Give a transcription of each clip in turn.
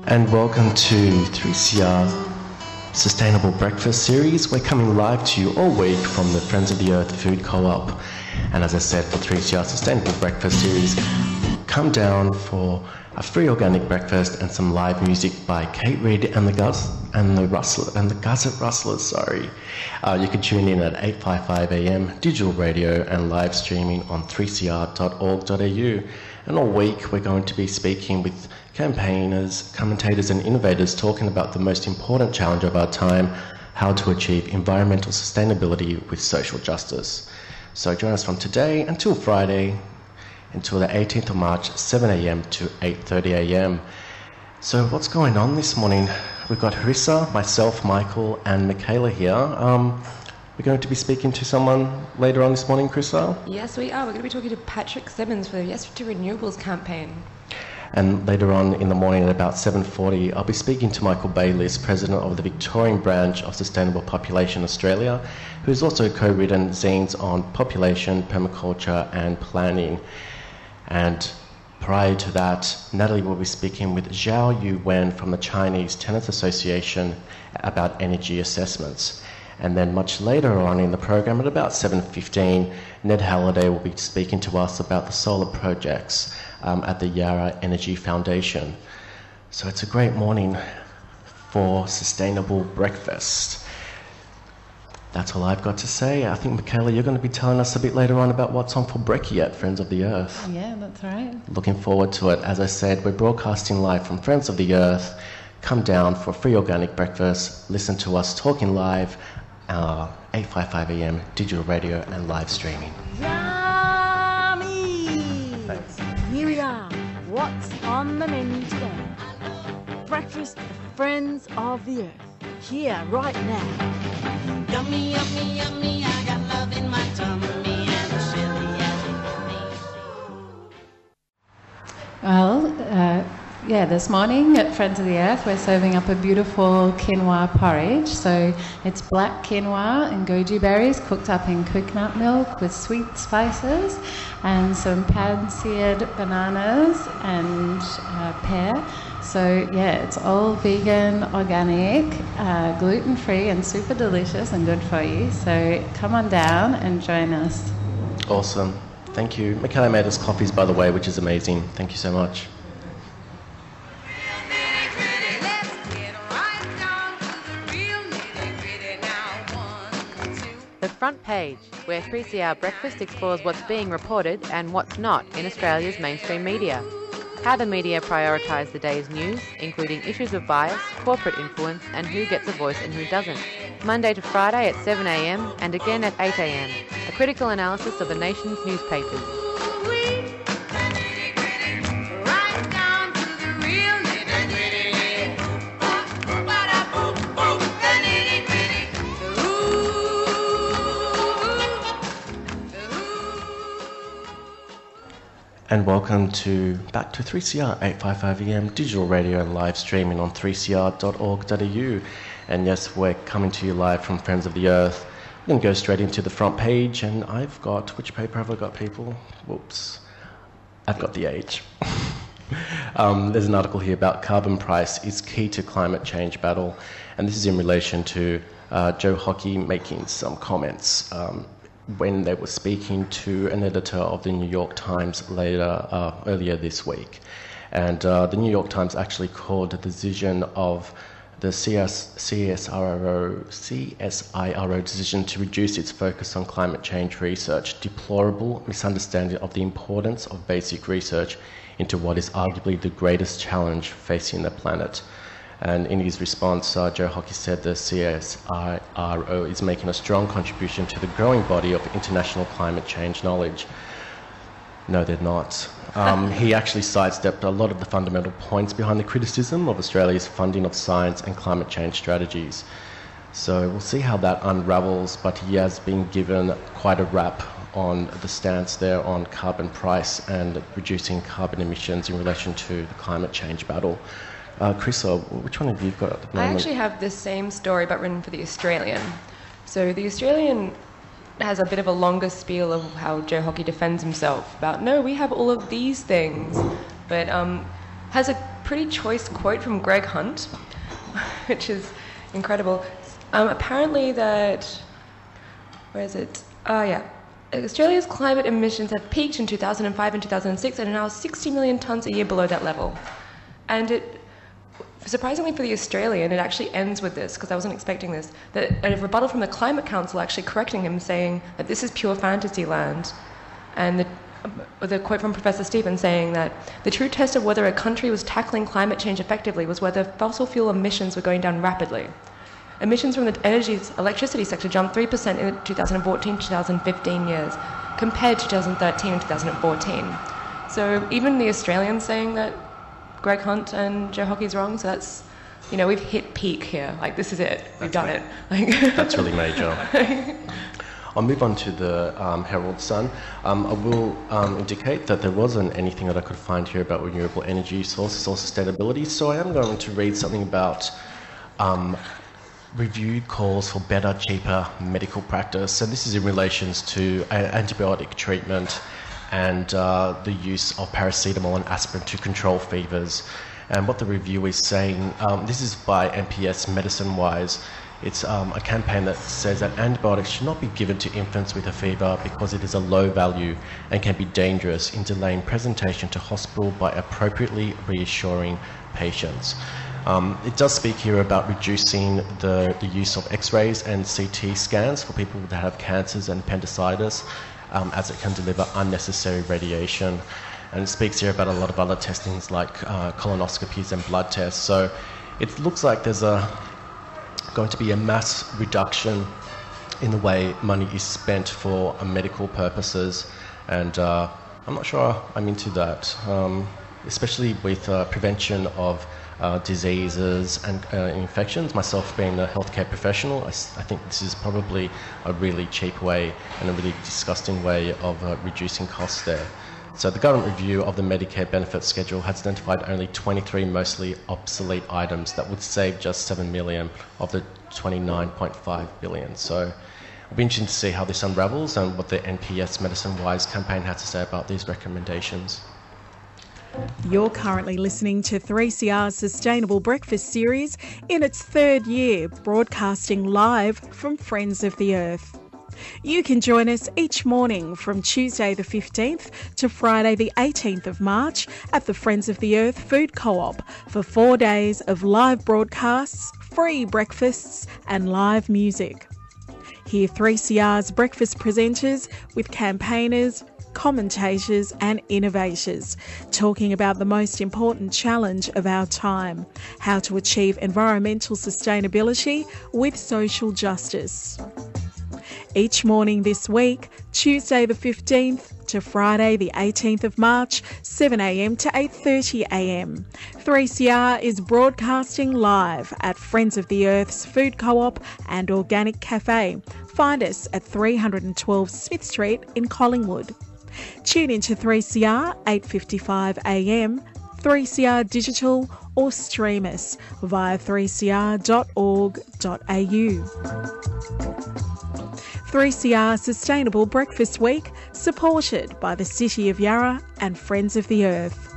and welcome to 3CR Sustainable Breakfast Series. We're coming live to you all week from the Friends of the Earth Food Co-op. And as I said, for 3CR Sustainable Breakfast Series, come down for a free organic breakfast and some live music by Kate Reid and the Gusset Rustlers. You can tune in at 8:55 a.m. digital radio and live streaming on 3cr.org.au. And all week we're going to be speaking with campaigners, commentators and innovators talking about the most important challenge of our time, how to achieve environmental sustainability with social justice. So join us from today until Friday, until the 18th of March, 7 a.m. to 8:30 a.m. So what's going on this morning? We've got Harissa, myself, Michael and Michaela here. We're going to be speaking to someone later on this morning, Harissa? Yes, we are. We're going to be talking to Patrick Simmons for the Yes to Renewables campaign. And later on in the morning at about 7:40, I'll be speaking to Michael Bayliss, President of the Victorian branch of Sustainable Population Australia, who's also co-written zines on population, permaculture and planning. And prior to that, Natalie will be speaking with Zhao Yuwen from the Chinese Tenants Association about energy assessments. And then much later on in the program at about 7:15, Ned Halliday will be speaking to us about the solar projects at the Yarra Energy Foundation. So it's a great morning for Sustainable Breakfast. That's all I've got to say. I think, Michaela, you're going to be telling us a bit later on about what's on for brekkie at Friends of the Earth. Yeah, that's right. Looking forward to it. As I said, we're broadcasting live from Friends of the Earth. Come down for a free organic breakfast. Listen to us talking live, 8:55 a.m. digital radio and live streaming. Yummy! Thanks. Here we are. What's on the menu today? Breakfast for Friends of the Earth. Here, right now. Yummy, yummy, yummy, I got love in my tummy and the chili as Well, this morning at Friends of the Earth we're serving up a beautiful quinoa porridge. So it's black quinoa and goji berries cooked up in coconut milk with sweet spices and some pan-seared bananas and pear. So yeah, it's all vegan, organic, gluten-free and super delicious and good for you. So come on down and join us. Awesome. Thank you. Michaela made us coffees, by the way, which is amazing. Thank you so much. The Front Page, where 3CR Breakfast explores what's being reported and what's not in Australia's mainstream media. How the media prioritise the day's news, including issues of bias, corporate influence and who gets a voice and who doesn't. Monday to Friday at 7 a.m. and again at 8 a.m. A critical analysis of the nation's newspapers. And welcome back to 3CR 8:55 a.m. digital radio and live streaming on 3cr.org.au. And yes, we're coming to you live from Friends of the Earth. I'm going to go straight into the front page, and I've got, which paper have I got, people? Whoops. I've got The Age. There's an article here about carbon price is key to climate change battle, and this is in relation to Joe Hockey making some comments when they were speaking to an editor of the New York Times earlier this week. And the New York Times actually called the decision of the CSIRO decision to reduce its focus on climate change research deplorable misunderstanding of the importance of basic research into what is arguably the greatest challenge facing the planet. And in his response, Joe Hockey said the CSIRO is making a strong contribution to the growing body of international climate change knowledge. No, they're not. He actually sidestepped a lot of the fundamental points behind the criticism of Australia's funding of science and climate change strategies. So we'll see how that unravels, but he has been given quite a rap on the stance there on carbon price and reducing carbon emissions in relation to the climate change battle. Chrissa, which one have you got at the moment? I actually have the same story but written for The Australian. So The Australian has a bit of a longer spiel of how Joe Hockey defends himself about, no, we have all of these things, but has a pretty choice quote from Greg Hunt, which is incredible. Apparently that, where is it? Australia's climate emissions have peaked in 2005 and 2006 and are now 60 million tonnes a year below that level. And it, surprisingly for the Australian, it actually ends with this, because I wasn't expecting this, that a rebuttal from the Climate Council actually correcting him, saying that this is pure fantasy land. And the quote from Professor Stevens saying that the true test of whether a country was tackling climate change effectively was whether fossil fuel emissions were going down rapidly. Emissions from the electricity sector jumped 3% in the 2014-2015 years, compared to 2013 and 2014. So even the Australians saying that Greg Hunt and Joe Hockey's wrong, so that's, we've hit peak here. Like, this is it. We've done it. That's really major. I'll move on to the Herald Sun. I will indicate that there wasn't anything that I could find here about renewable energy sources or sustainability, so I am going to read something about reviewed calls for better, cheaper medical practice. So this is in relation to antibiotic treatment and the use of paracetamol and aspirin to control fevers. And what the review is saying, this is by NPS Medicine Wise. It's a campaign that says that antibiotics should not be given to infants with a fever because it is a low value and can be dangerous in delaying presentation to hospital by appropriately reassuring patients. It does speak here about reducing the use of X-rays and CT scans for people that have cancers and appendicitis, as it can deliver unnecessary radiation. And it speaks here about a lot of other testings like colonoscopies and blood tests. So it looks like there's going to be a mass reduction in the way money is spent for medical purposes, and I'm not sure I'm into that, especially with prevention of diseases and infections. Myself being a healthcare professional, I think this is probably a really cheap way and a really disgusting way of reducing costs there. So the government review of the Medicare benefit schedule has identified only 23 mostly obsolete items that would save just 7 million of the 29.5 billion. So it'll be interesting to see how this unravels and what the NPS Medicine Wise campaign has to say about these recommendations. You're currently listening to 3CR's Sustainable Breakfast series in its third year, broadcasting live from Friends of the Earth. You can join us each morning from Tuesday the 15th to Friday the 18th of March at the Friends of the Earth Food Co-op for 4 days of live broadcasts, free breakfasts and live music. Hear 3CR's breakfast presenters with campaigners, commentators and innovators talking about the most important challenge of our time, how to achieve environmental sustainability with social justice. Each morning this week, Tuesday the 15th to Friday the 18th of March, 7am to 8:30am. 3CR is broadcasting live at Friends of the Earth's Food Co-op and Organic Cafe. Find us at 312 Smith Street in Collingwood. Tune into 3CR 8:55am, 3CR Digital or stream us via 3cr.org.au. 3CR Sustainable Breakfast Week, supported by the City of Yarra and Friends of the Earth.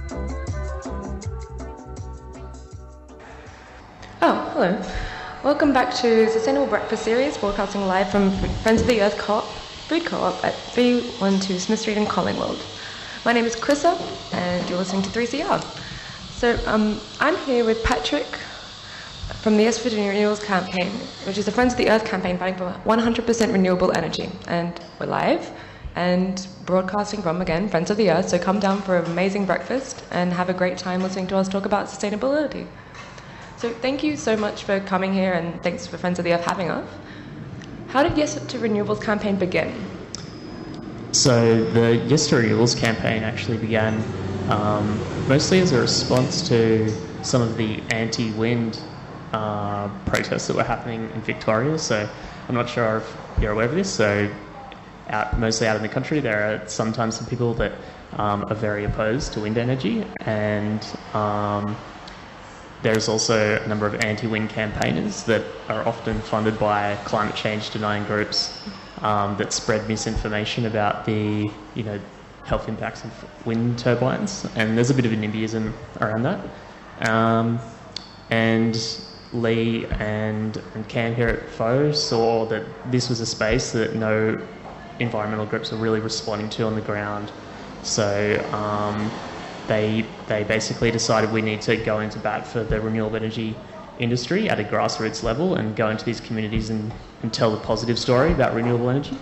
Oh, hello. Welcome back to Sustainable Breakfast series, broadcasting live from Friends of the Earth Food Co-op at 312 Smith Street in Collingwood. My name is Chrissa, and you're listening to 3CR. So I'm here with Patrick from the Yes for Renewables campaign, which is the Friends of the Earth campaign fighting for 100% renewable energy. And we're live and broadcasting from, again, Friends of the Earth. So come down for an amazing breakfast and have a great time listening to us talk about sustainability. So thank you so much for coming here, and thanks for Friends of the Earth having us. How did Yes to Renewables campaign begin? So the Yes to Renewables campaign actually began mostly as a response to some of the anti-wind protests that were happening in Victoria. So I'm not sure if you're aware of this. So mostly out in the country, there are sometimes some people that are very opposed to wind energy, and there's also a number of anti-wind campaigners that are often funded by climate change denying groups that spread misinformation about the health impacts of wind turbines, and there's a bit of a NIMBYism around that. And Lee and Cam here at FO saw that this was a space that no environmental groups were really responding to on the ground. So they basically decided we need to go into bat for the renewable energy industry at a grassroots level and go into these communities and tell the positive story about renewable energy.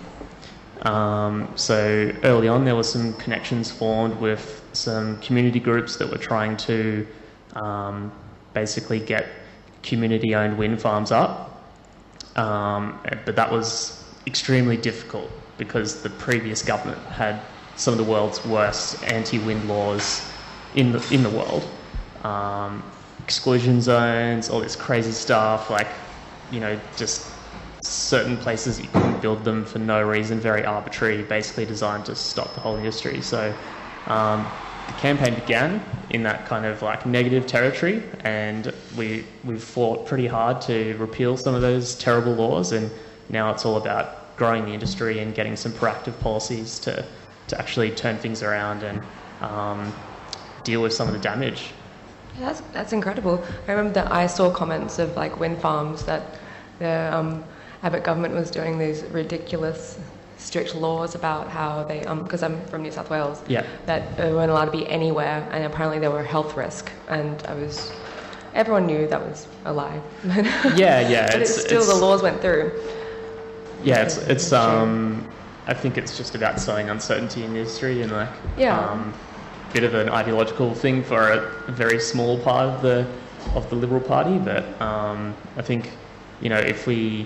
So early on there were some connections formed with some community groups that were trying to basically get community-owned wind farms up, but that was extremely difficult because the previous government had some of the world's worst anti-wind laws in the world. Exclusion zones, all this crazy stuff, like, you know, just certain places you couldn't build them for no reason, very arbitrary, basically designed to stop the whole industry. So the campaign began in that kind of like negative territory, and we've fought pretty hard to repeal some of those terrible laws, and now it's all about growing the industry and getting some proactive policies to actually turn things around and deal with some of the damage. Yeah, that's incredible. I remember that I saw comments of like wind farms that the Abbott government was doing these ridiculous strict laws about how they, because I'm from New South Wales, yeah, that they weren't allowed to be anywhere, and apparently there were health risk, and everyone knew that was a lie. yeah. But the laws went through. Yeah, it's I think it's just about sowing uncertainty in the industry and bit of an ideological thing for a very small part of the Liberal Party, but I think, you know, if we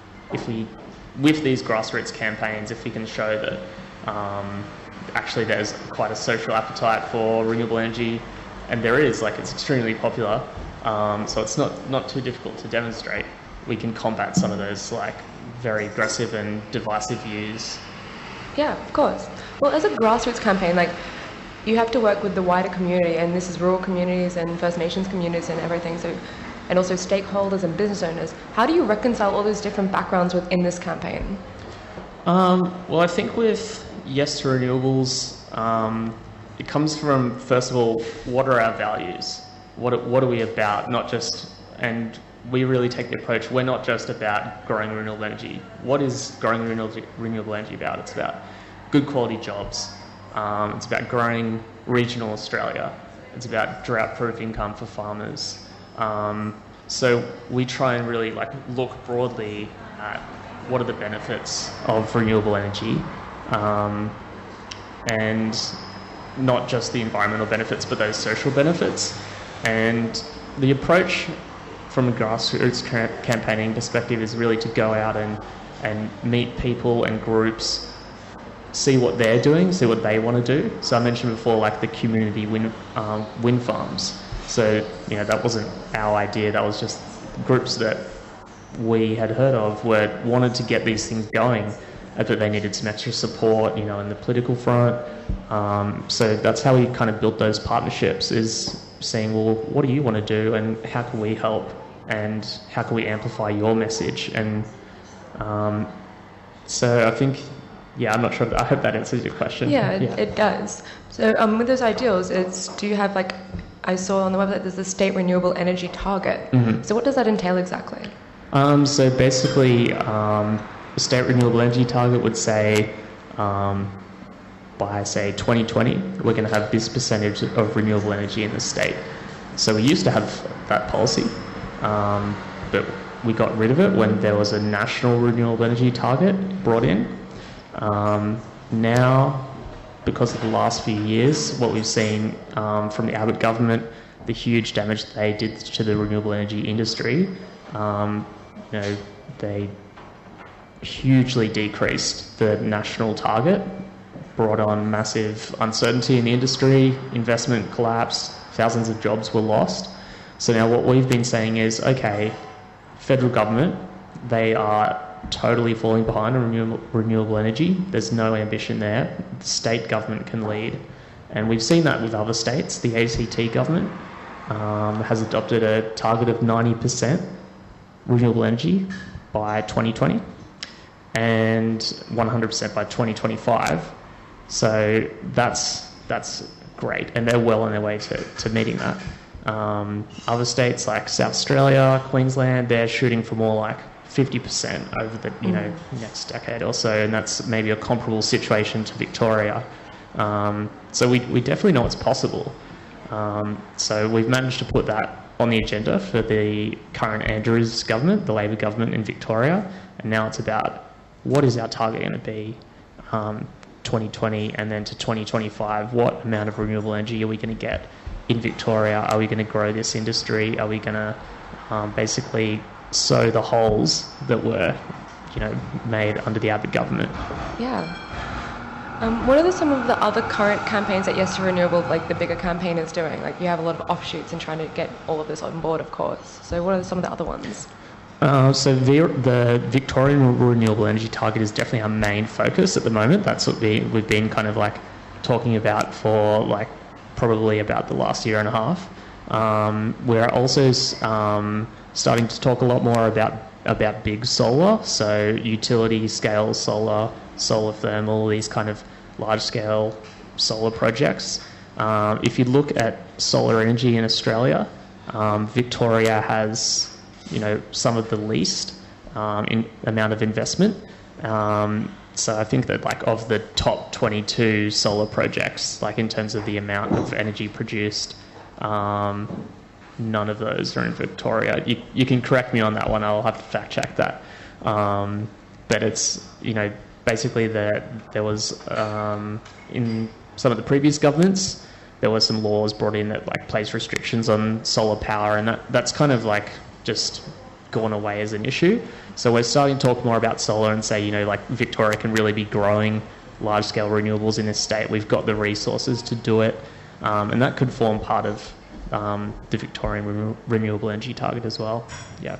with these grassroots campaigns, if we can show that actually there's quite a social appetite for renewable energy, and there is, like, it's extremely popular, so it's not too difficult to demonstrate, we can combat some of those like very aggressive and divisive views. Yeah, of course. Well, as a grassroots campaign, like, you have to work with the wider community, and this is rural communities and First Nations communities and everything, so, and also stakeholders and business owners. How do you reconcile all those different backgrounds within this campaign? Well, I think with Yes to Renewables, it comes from, first of all, what are our values? What are we about? Not just, and we really take the approach, we're not just about growing renewable energy. What is growing renewable energy about? It's about good quality jobs. It's about growing regional Australia. It's about drought-proof income for farmers. So we try and really look broadly at what are the benefits of renewable energy, and not just the environmental benefits, but those social benefits. And the approach from a grassroots campaigning perspective is really to go out and meet people and groups, see what they're doing, see what they want to do. So I mentioned before, like the community wind farms. So, you know, that wasn't our idea, that was just groups that we had heard of wanted to get these things going, but they needed some extra support, you know, in the political front. So that's how we kind of built those partnerships, is saying, well, what do you want to do and how can we help and how can we amplify your message? And so I think, yeah, I'm not sure, I hope that answers your question. Yeah, it does. So with those ideals, do you have, like, I saw on the website there's the state renewable energy target. Mm-hmm. So what does that entail exactly? So basically, the state renewable energy target would say, by say 2020, we're going to have this percentage of renewable energy in the state. So we used to have that policy, but we got rid of it when there was a national renewable energy target brought in. Now, because of the last few years, what we've seen from the Abbott government, the huge damage they did to the renewable energy industry, you know, they hugely decreased the national target, brought on massive uncertainty in the industry, investment collapsed, thousands of jobs were lost. So now what we've been saying is, okay, federal government, they are totally falling behind on renewable energy. There's no ambition there. The state government can lead. And we've seen that with other states. The ACT government has adopted a target of 90% renewable energy by 2020 and 100% by 2025. So that's great, and they're well on their way to meeting that. Other states like South Australia, Queensland, they're shooting for more like 50% over the next decade or so, and that's maybe a comparable situation to Victoria. So we definitely know it's possible. So we've managed to put that on the agenda for the current Andrews government, the Labor government in Victoria, and now it's about what is our target going to be 2020 and then to 2025, what amount of renewable energy are we going to get in Victoria? Are we going to grow this industry? Are we going to basically sew the holes that were made under the Abbott government? Yeah. What are some of the other current campaigns that Yes to Renewable, like the bigger campaign, is doing? Like you have a lot of offshoots and trying to get all of this on board, of course. So what are some of the other ones? So the Victorian renewable energy target is definitely our main focus at the moment. That's what we've been kind of like talking about for like probably about the last year and a half. We're also starting to talk a lot more about big solar, so utility scale solar thermal, these kind of large scale solar projects. If you look at solar energy in Australia, Victoria has some of the least in amount of investment. So I think that like of the top 22 solar projects, like in terms of the amount of energy produced, none of those are in Victoria. You can correct me on that one. I'll have to fact check that. But it's basically there was in some of the previous governments there were some laws brought in that like place restrictions on solar power, and that's kind of like just gone away as an issue. So we're starting to talk more about solar and say, like Victoria can really be growing large-scale renewables in this state. We've got the resources to do it, and that could form part of the Victorian renewable energy target as well. Yeah.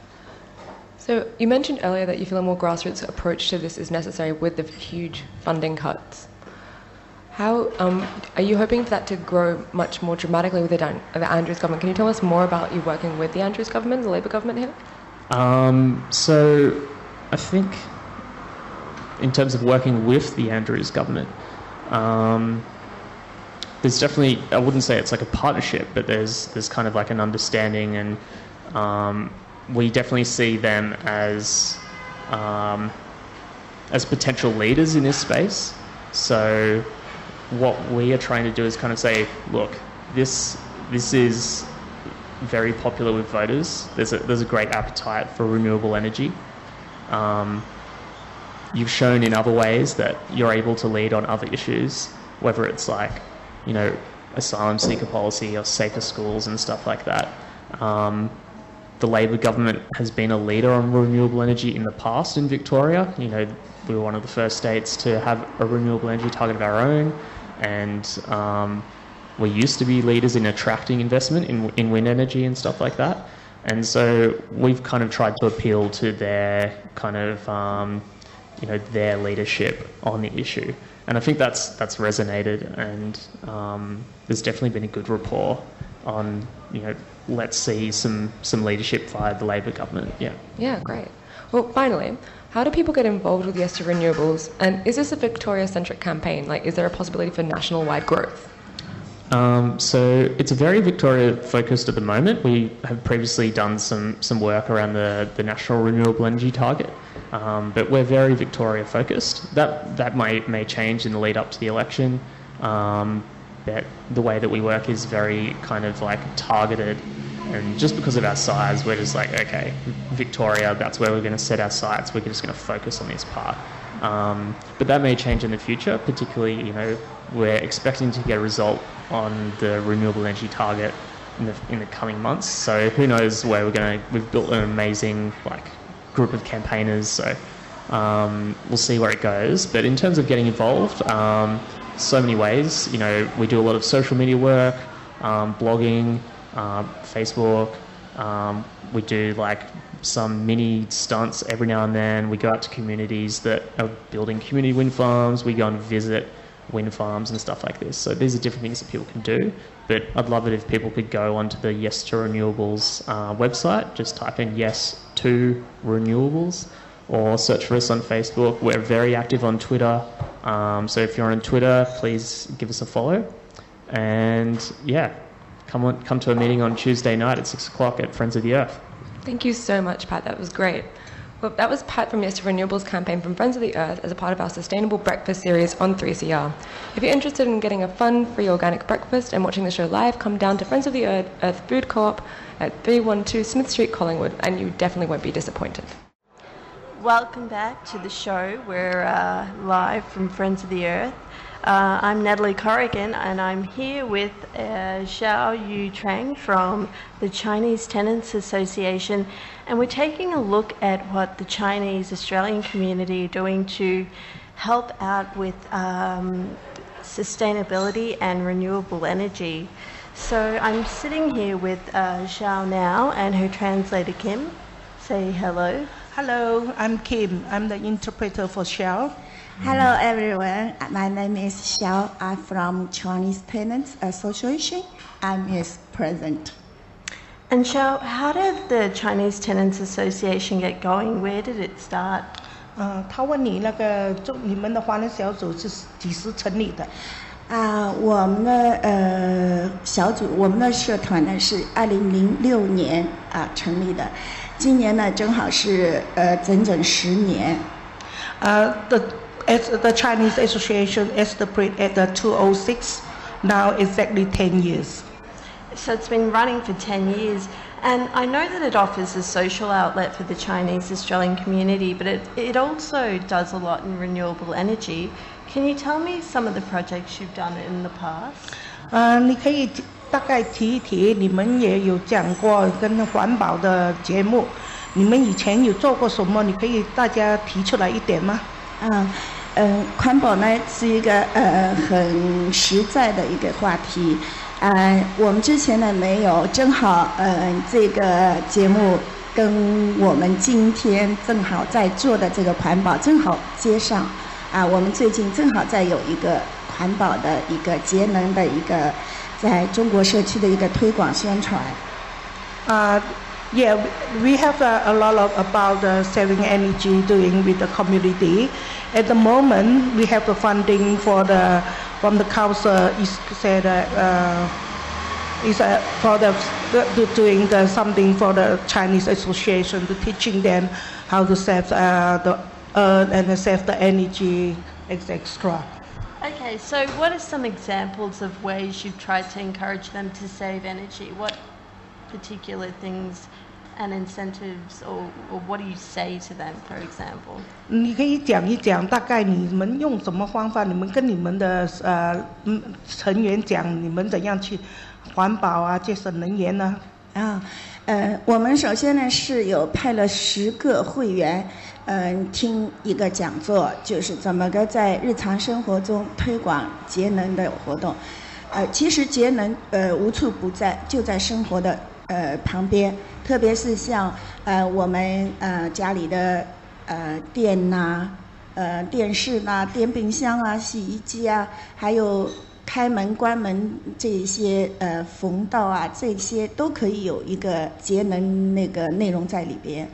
So you mentioned earlier that you feel a more grassroots approach to this is necessary with the huge funding cuts. How are you hoping for that to grow much more dramatically with the Andrews government? Can you tell us more about you working with the Andrews government, the Labor government here? So I think in terms of working with the Andrews government, there's definitely, I wouldn't say it's like a partnership, but there's kind of like an understanding, and we definitely see them as potential leaders in this space. So what we are trying to do is kind of say, look, this is very popular with voters. There's a great appetite for renewable energy. You've shown in other ways that you're able to lead on other issues, whether it's like, asylum seeker policy or safer schools and stuff like that. The Labor government has been a leader on renewable energy in the past in Victoria. We were one of the first states to have a renewable energy target of our own, and we used to be leaders in attracting investment in wind energy and stuff like that. And so we've kind of tried to appeal to their kind of, their leadership on the issue. And I think that's resonated, and there's definitely been a good rapport on, let's see some leadership via the Labor government. Yeah. Yeah, great. Well, finally, how do people get involved with Yes to Renewables? And is this a Victoria-centric campaign? Like, is there a possibility for national-wide growth? So it's very Victoria-focused at the moment. We have previously done some work around the National Renewable Energy Target, but we're very Victoria-focused. That may change in the lead up to the election. But the way that we work is very kind of like targeted, and just because of our size, we're just like, okay, Victoria, that's where we're going to set our sights. We're just going to focus on this part. But that may change in the future, particularly, we're expecting to get a result on the renewable energy target in the coming months. So who knows where we've built an amazing group of campaigners, so we'll see where it goes. But in terms of getting involved, so many ways. We do a lot of social media work, blogging, Facebook. We do some mini stunts every now and then. We go out to communities that are building community wind farms. We go and visit wind farms and stuff like this. So these are different things that people can do. But I'd love it if people could go onto the Yes to Renewables website, just type in Yes to Renewables, or search for us on Facebook. We're very active on Twitter. So if you're on Twitter, please give us a follow. And yeah, come to a meeting on Tuesday night at 6 o'clock at Friends of the Earth. Thank you so much, Pat. That was great. Well, that was Pat from Yes to Renewables campaign from Friends of the Earth as a part of our Sustainable Breakfast series on 3CR. If you're interested in getting a fun, free organic breakfast and watching the show live, come down to Friends of the Earth Food Co-op at 312 Smith Street, Collingwood, and you definitely won't be disappointed. Welcome back to the show. We're live from Friends of the Earth. I'm Natalie Corrigan, and I'm here with Xiao Yu Trang from the Chinese Tenants Association, and we're taking a look at what the Chinese Australian community are doing to help out with sustainability and renewable energy. So I'm sitting here with Xiao now and her translator Kim. Say hello. Hello, I'm Kim. I'm the interpreter for Xiao. Hello everyone, my name is Xiao. I'm from Chinese Tenants Association. I'm his president. And Xiao, how did the Chinese Tenants Association get going? Where did it start? 他问你你们的华人小组是几时成立的？ 我们的小组，我们的社团呢是2006年成立的，今年呢正好是整整10年。 The Chinese Association established at the 2006, now exactly 10 years. So it's been running for 10 years, and I know that it offers a social outlet for the Chinese Australian community, but it also does a lot in renewable energy. Can you tell me some of the projects you've done in the past? 你可以大概提一提，你们也有讲过跟环保的节目，你们以前有做过什么？你可以大家提出来一点吗？ 环保呢是一个很实在的一个话题。我们之前呢没有，正好这个节目跟我们今天正好在做的这个环保正好接上。我们最近正好在有一个环保的一个节能的一个在中国社区的一个推广宣传。 Yeah, we have a lot about saving energy doing with the community. At the moment, we have the funding from the council is said for doing something for the Chinese Association, to teaching them how to save the earth and save the energy, etc. Okay, so what are some examples of ways you've tried to encourage them to save energy? What particular things and incentives, or what do you say to them, for example? 你可以讲一讲，大概你们用什么方法？你们跟你们的成员讲，你们怎样去环保啊，节省能源呢？ 我们首先呢是有派了10个会员，听一个讲座，就是怎么个在日常生活中推广节能的活动。其实节能无处不在，就在生活的旁边，特别是像我们家里的电呐、电视呐、电冰箱啊、洗衣机啊，还有开门关门这些缝道啊，这些都可以有一个节能那个内容在里边。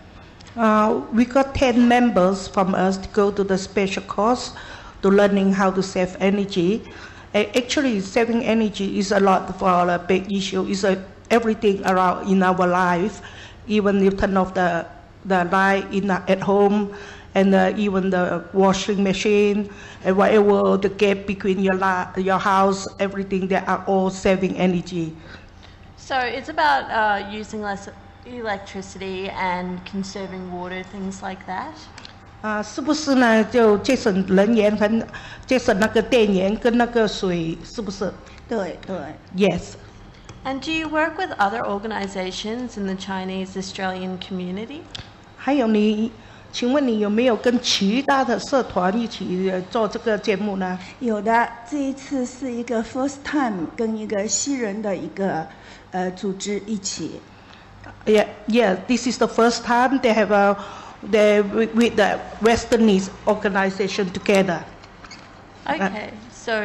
We got 10 members from us to go to the special course to learning how to save energy. Actually, saving energy is a lot for a big issue. It's everything around in our life, even you turn off the light at home, and even the washing machine, and whatever the gap between your house, everything, they are all saving energy. So it's about using less electricity and conserving water, things like that. 是不是呢？就节省能源和节省那个电源跟那个水，是不是？ 对。 Yes. And do you work with other organizations in the Chinese Australian community? 还有请问你有没有跟其他的社团一起做这个节目呢？ 有的，这一次是一个 first time 跟一个西人的一个组织一起。 Yeah, this is the first time they have they with the Westernese organization together. Okay, so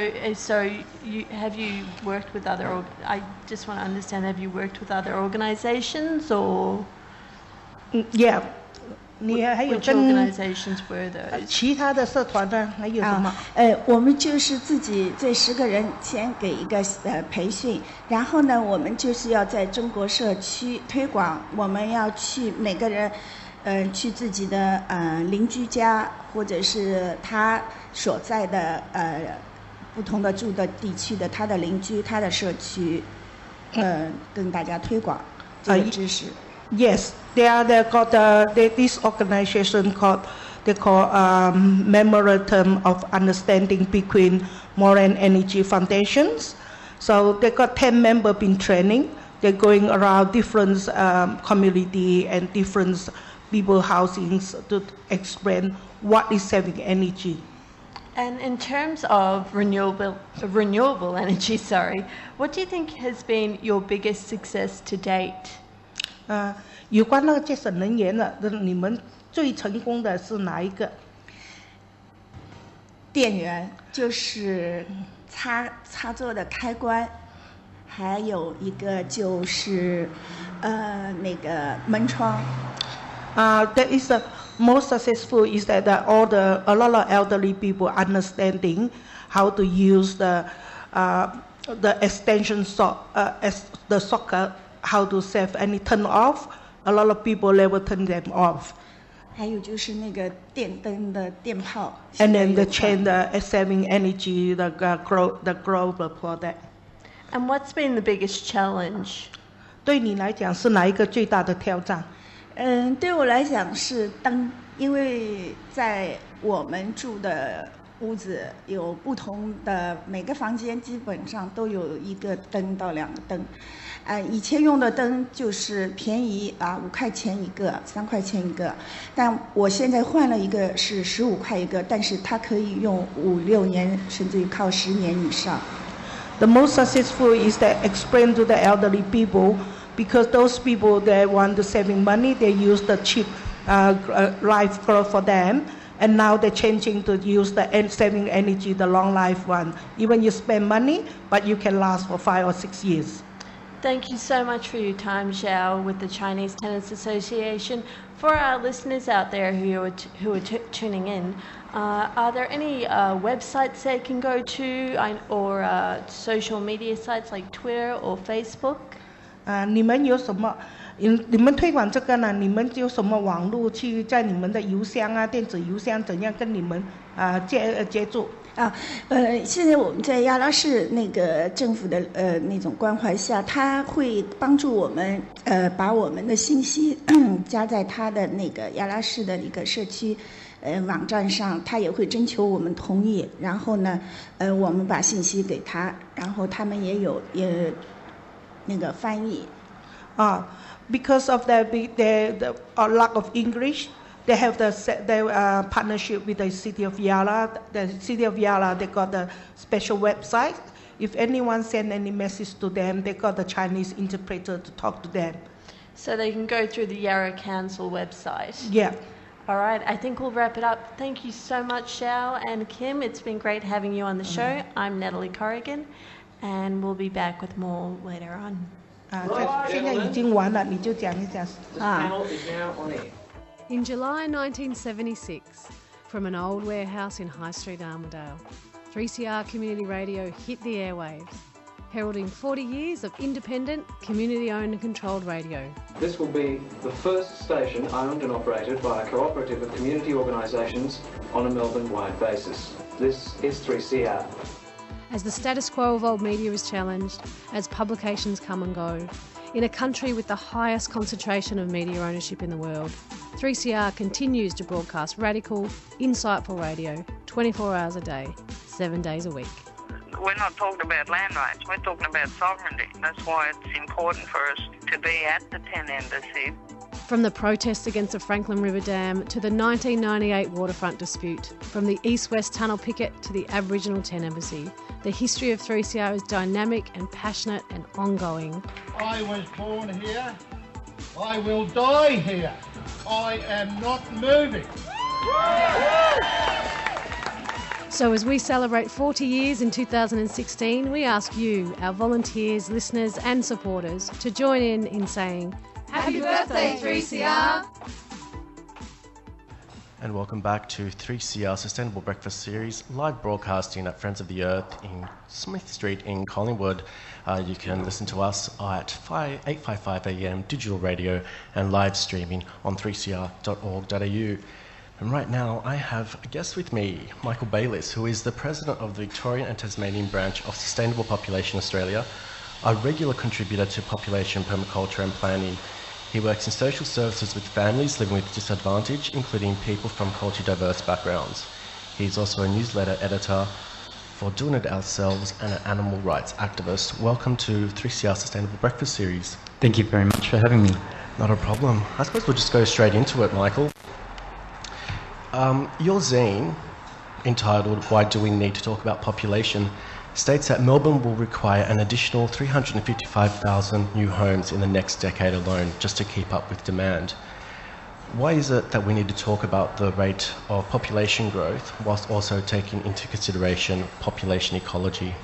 have you worked with other? I just want to understand. Have you worked with other organizations or? Yeah, Which organizations were those? 其他的社团呢还有什么？ 我们就是自己这10个人先给一个培训，然后呢，我们就是要在中国社区推广，我们要去每个人，去自己的邻居家，或者是他所在的不同的住的地区的他的邻居、他的社区，跟大家推广这个知识。 Yes, they got this organization called Memorandum of Understanding between Moran Energy Foundations. So they got 10 members in training. They're going around different community and different people housings to explain what is saving energy. And in terms of renewable energy, what do you think has been your biggest success to date? 有关那个节省能源的，你们最成功的是哪一个？ 电源就是插座的开关，还有一个就是那个门窗。 That is the most successful is that a lot of elderly people understanding how to use the extension the socket, how to save and turn off. A lot of people never turn them off. 还有就是那个电灯的电泡。 And then they change the saving energy, the global product. And what's been the biggest challenge? 对你来讲是哪一个最大的挑战？ 对我来讲是灯，因为在我们住的屋子有不同的，每个房间基本上都有1个灯到2个灯。以前用的灯就是便宜5块钱一个，3块钱一个，但我现在换了一个是15块一个，但是它可以用5、6年，甚至于靠10年以上。 The most successful is that explain to the elderly people, because those people that want to saving money, they use the cheap life curve for them, and now they're changing to use the saving energy, the long life one. Even you spend money, but you can last for 5 or 6 years. Thank you so much for your time, Xiao, with the Chinese Tenants Association. For our listeners out there who are tuning in, are there any websites they can go to or social media sites like Twitter or Facebook? 你们有什么？你们推广这个呢？你们有什么网络去在你们的邮箱电子邮箱怎样跟你们接触？ 现在我们在亚拉市那个政府的那种关怀下，他会帮助我们把我们的信息加在他的那个亚拉市的一个社区网站上，他也会征求我们同意，然后呢我们把信息给他，然后他们也那个翻译。 Because of the lack of English, they have the partnership with the City of Yala. The City of Yala, they got a special website. If anyone send any message to them, they got the Chinese interpreter to talk to them. So they can go through the Yarra Council website. Yeah. All right, I think we'll wrap it up. Thank you so much, Xiao and Kim. It's been great having you on the show. I'm Natalie Corrigan, and we'll be back with more later on. 现在已经完了，你就讲一讲。 In July 1976, from an old warehouse in High Street, Armidale, 3CR Community Radio hit the airwaves, heralding 40 years of independent, community-owned and controlled radio. This will be the first station owned and operated by a cooperative of community organisations on a Melbourne-wide basis. This is 3CR. As the status quo of old media is challenged, as publications come and go, in a country with the highest concentration of media ownership in the world, 3CR continues to broadcast radical, insightful radio 24 hours a day, 7 days a week. We're not talking about land rights, we're talking about sovereignty. That's why it's important for us to be at the 10 embassy. From the protests against the Franklin River Dam to the 1998 waterfront dispute, from the East-West Tunnel picket to the Aboriginal 10 Embassy, the history of 3CR is dynamic and passionate and ongoing. I was born here. I will die here. I am not moving. So as we celebrate 40 years in 2016, we ask you, our volunteers, listeners and supporters, to join in saying, Happy birthday, 3CR! And welcome back to 3CR Sustainable Breakfast Series, live broadcasting at Friends of the Earth in Smith Street in Collingwood. You can listen to us at 855 AM digital radio and live streaming on 3cr.org.au. And right now I have a guest with me, Michael Bayliss, who is the President of the Victorian and Tasmanian branch of Sustainable Population Australia, a regular contributor to population permaculture and planning. He works in social services with families living with disadvantage, including people from culturally diverse backgrounds. He's also a newsletter editor for Doing It Ourselves and an animal rights activist. Welcome to 3CR Sustainable Breakfast Series. Thank you very much for having me. Not a problem. I suppose we'll just go straight into it, Michael. Your zine, entitled Why Do We Need to Talk About Population, states that Melbourne will require an additional 355,000 new homes in the next decade alone just to keep up with demand. Why is it that we need to talk about the rate of population growth whilst also taking into consideration population ecology?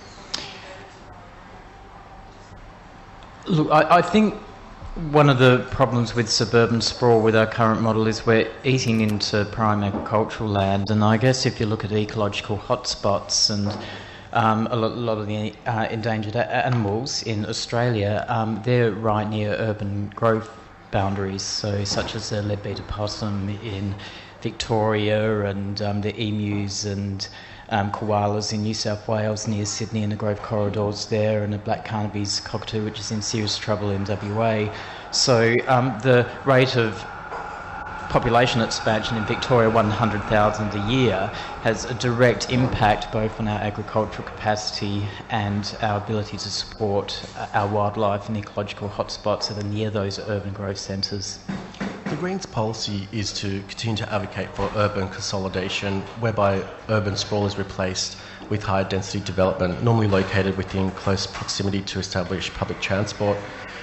Look, I think one of the problems with suburban sprawl with our current model is we're eating into prime agricultural land, and I guess if you look at ecological hotspots and a lot of the endangered animals in Australia, they're right near urban growth boundaries, so such as the leadbeater possum in Victoria and the emus and koalas in New South Wales near Sydney and the growth corridors there, and the black Carnaby's cockatoo, which is in serious trouble in WA. So the rate of population expansion in Victoria, 100,000 a year, has a direct impact both on our agricultural capacity and our ability to support our wildlife and ecological hotspots that are near those urban growth centres. The Greens policy is to continue to advocate for urban consolidation, whereby urban sprawl is replaced with higher density development, normally located within close proximity to established public transport.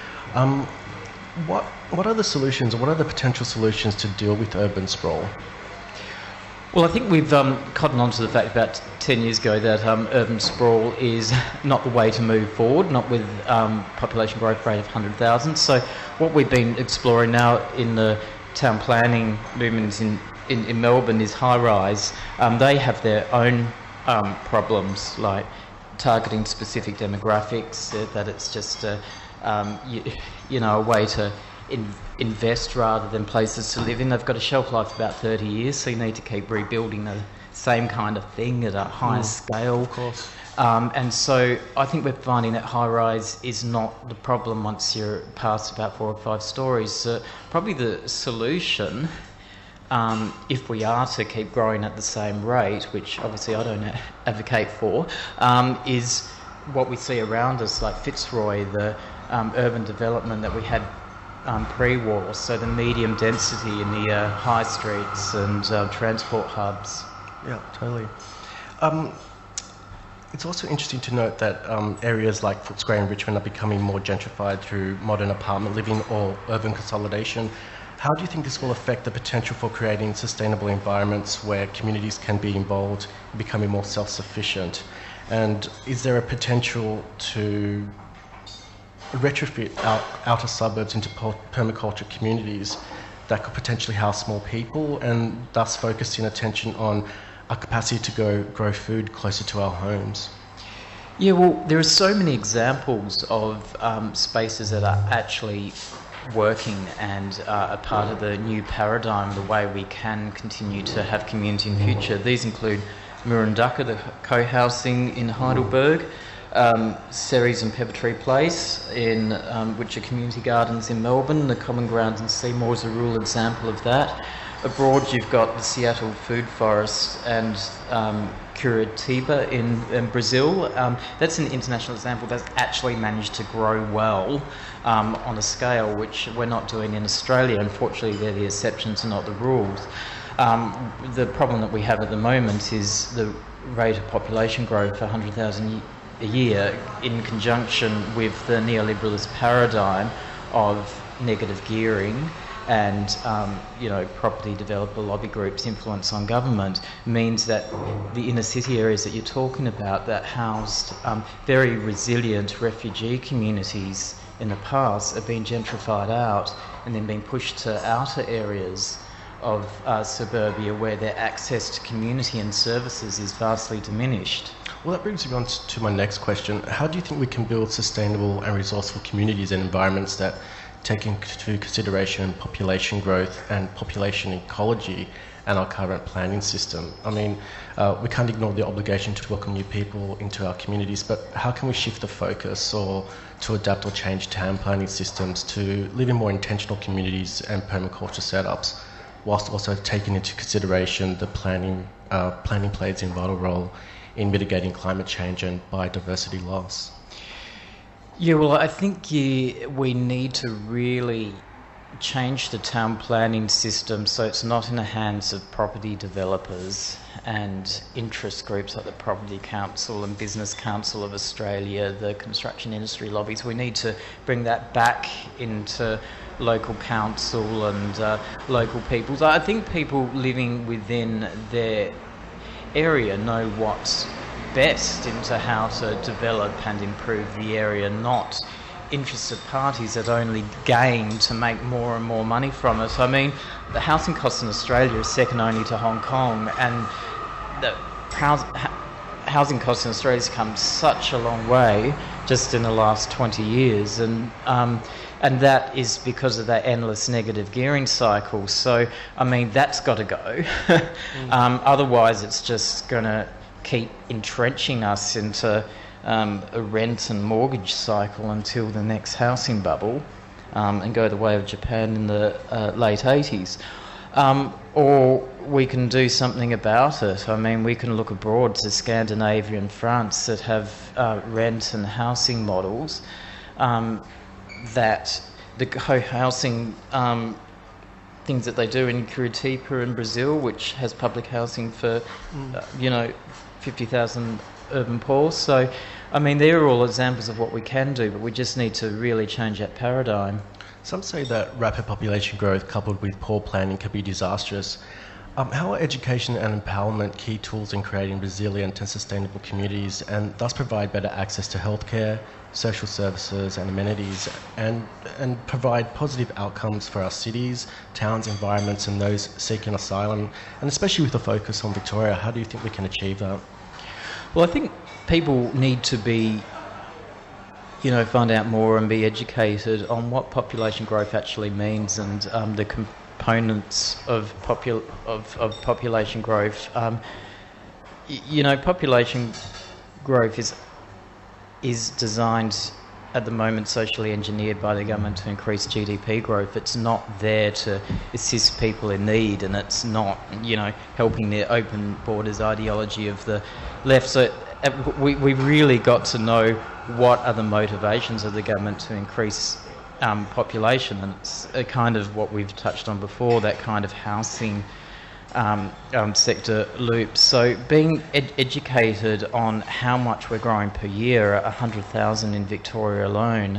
What are the solutions, or what are the potential solutions to deal with urban sprawl? Well, I think we've cottoned on to the fact about 10 years ago that urban sprawl is not the way to move forward, not with population growth rate of 100,000. So what we've been exploring now in the town planning movements in Melbourne is high-rise. They have their own problems, like targeting specific demographics, that it's just a way to invest rather than places to live in. They've got a shelf life of about 30 years, so you need to keep rebuilding the same kind of thing at a higher scale. Of course. And so I think we're finding that high-rise is not the problem once you're past about 4 or 5 stories. So probably the solution, if we are to keep growing at the same rate, which obviously I don't advocate for, is what we see around us, like Fitzroy, the urban development that we had pre-war, so the medium density in the high streets and transport hubs. Yeah, totally. It's also interesting to note that areas like Footscray and Richmond are becoming more gentrified through modern apartment living or urban consolidation. How do you think this will affect the potential for creating sustainable environments where communities can be involved in becoming more self-sufficient? And is there a potential to retrofit outer suburbs into permaculture communities that could potentially house more people, and thus focusing attention on our capacity to grow food closer to our homes? Yeah, well, there are so many examples of spaces that are actually working and are part of the new paradigm, the way we can continue to have community in the future. These include Murundaka, the co-housing in Heidelberg, Ceres and Peppertree Place, which are community gardens in Melbourne. The Common Grounds in Seymour is a rural example of that. Abroad, you've got the Seattle Food Forest and Curitiba in Brazil. That's an international example that's actually managed to grow well on a scale which we're not doing in Australia. Unfortunately, they're the exceptions and not the rules. The problem that we have at the moment is the rate of population growth, 100,000 a year, in conjunction with the neoliberalist paradigm of negative gearing and property developer lobby groups' influence on government, means that the inner city areas that you're talking about that housed very resilient refugee communities in the past are being gentrified out and then being pushed to outer areas of suburbia where their access to community and services is vastly diminished. Well, that brings me on to my next question. How do you think we can build sustainable and resourceful communities and environments that take into consideration population growth and population ecology and our current planning system? I mean, we can't ignore the obligation to welcome new people into our communities, but how can we shift the focus or to adapt or change town planning systems to live in more intentional communities and permaculture setups, whilst also taking into consideration the planning plays a vital role in mitigating climate change and biodiversity loss? Yeah, well, I think we need to really change the town planning system so it's not in the hands of property developers and interest groups like the Property Council and Business Council of Australia, the construction industry lobbies. We need to bring that back into local council and local peoples. I think people living within their area know what's best into how to develop and improve the area, not interested parties that only gain to make more and more money from it. I mean, the housing costs in Australia are second only to Hong Kong, and the housing costs in Australia has come such a long way just in the last 20 years, and that is because of that endless negative gearing cycle. So, I mean, that's got to go. Otherwise, it's just going to keep entrenching us into a rent and mortgage cycle until the next housing bubble, and go the way of Japan in the late 80s. Or we can do something about it. I mean, we can look abroad to Scandinavia and France that have rent and housing models that the co-housing things that they do in Curitiba in Brazil, which has public housing for 50,000 urban poor. So, I mean, they're all examples of what we can do, but we just need to really change that paradigm. Some say that rapid population growth coupled with poor planning can be disastrous. How are education and empowerment key tools in creating resilient and sustainable communities, and thus provide better access to healthcare, social services and amenities, and provide positive outcomes for our cities, towns, environments and those seeking asylum, and especially with a focus on Victoria? How do you think we can achieve that? Well, I think people need to be, find out more and be educated on what population growth actually means, and the components of population growth. Population growth is designed at the moment, socially engineered by the government to increase GDP growth. It's not there to assist people in need, and it's not, helping the open borders ideology of the left. So we've really got to know what are the motivations of the government to increase population, and it's a kind of what we've touched on before, that kind of housing sector loop. So being educated on how much we're growing per year, 100,000 in Victoria alone,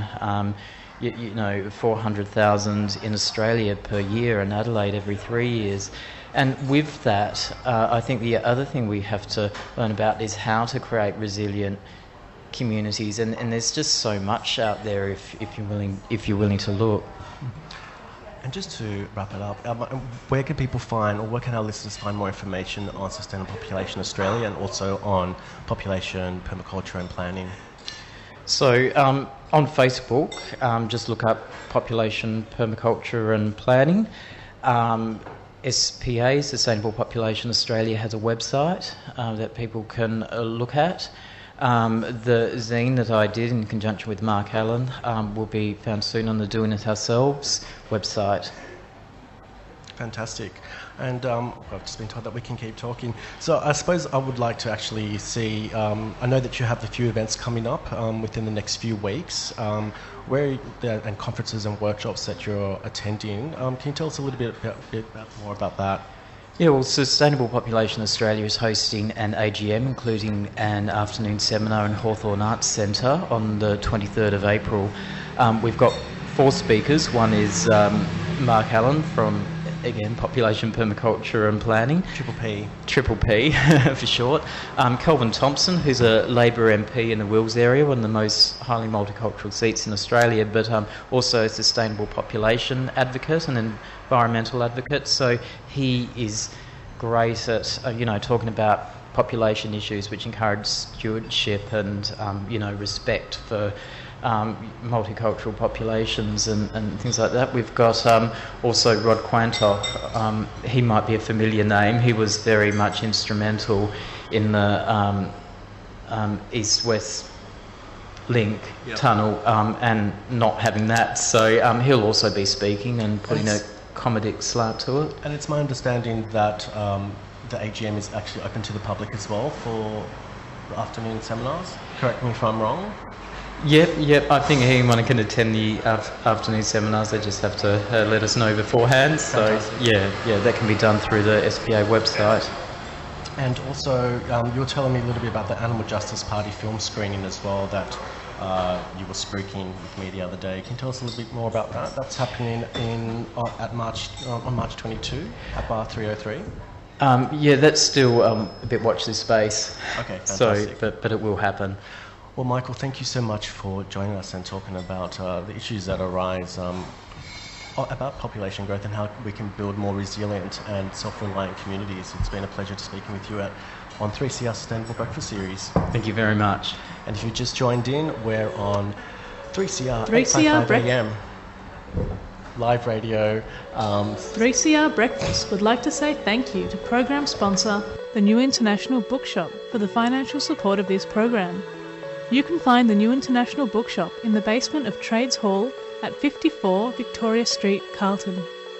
400,000 in Australia per year, and Adelaide every 3 years. And with that, I think the other thing we have to learn about is how to create resilient communities, and there's just so much out there if you're willing to look. And just to wrap it up, where can people find, or where can our listeners find more information on Sustainable Population Australia and also on population, permaculture and planning? So on Facebook, just look up Population, Permaculture and Planning. SPA, Sustainable Population Australia, has a website that people can look at. The zine that I did in conjunction with Mark Allen will be found soon on the Doing It Ourselves website. Fantastic. And I've just been told that we can keep talking. So I suppose I would like to actually see, I know that you have a few events coming up within the next few weeks, and conferences and workshops that you're attending. Can you tell us a little bit more about that? Yeah, well, Sustainable Population Australia is hosting an AGM, including an afternoon seminar in Hawthorn Arts Centre on the 23rd of April. We've got 4 speakers. One is Mark Allen from again, population, permaculture and planning. Triple P for short. Kelvin Thompson, who's a Labor MP in the Wills area, one of the most highly multicultural seats in Australia, but also a sustainable population advocate and environmental advocate. So he is great at, talking about population issues which encourage stewardship and, respect for multicultural populations and things like that. We've got also Rod Quantock. He might be a familiar name. He was very much instrumental in the East-West link tunnel and not having that. So he'll also be speaking and putting a comedic slant to it. And it's my understanding that the AGM is actually open to the public as well for afternoon seminars. Correct me if I'm wrong. Yep. I think anyone can attend the afternoon seminars. They just have to let us know beforehand. So yeah, that can be done through the SPA website. And also, you were telling me a little bit about the Animal Justice Party film screening as well that you were speaking with me the other day. Can you tell us a little bit more about that? That's happening on March 22 at Bar 303. That's still a bit watch this space. Okay, fantastic. So, but it will happen. Well, Michael, thank you so much for joining us and talking about the issues that arise about population growth and how we can build more resilient and self-reliant communities. It's been a pleasure speaking with you on 3CR Sustainable Breakfast Series. Thank you very much. And if you just joined in, we're on 3CR 3CR AM. Live radio. 3CR Breakfast would like to say thank you to program sponsor, the New International Bookshop, for the financial support of this program. You can find the New International Bookshop in the basement of Trades Hall at 54 Victoria Street, Carlton.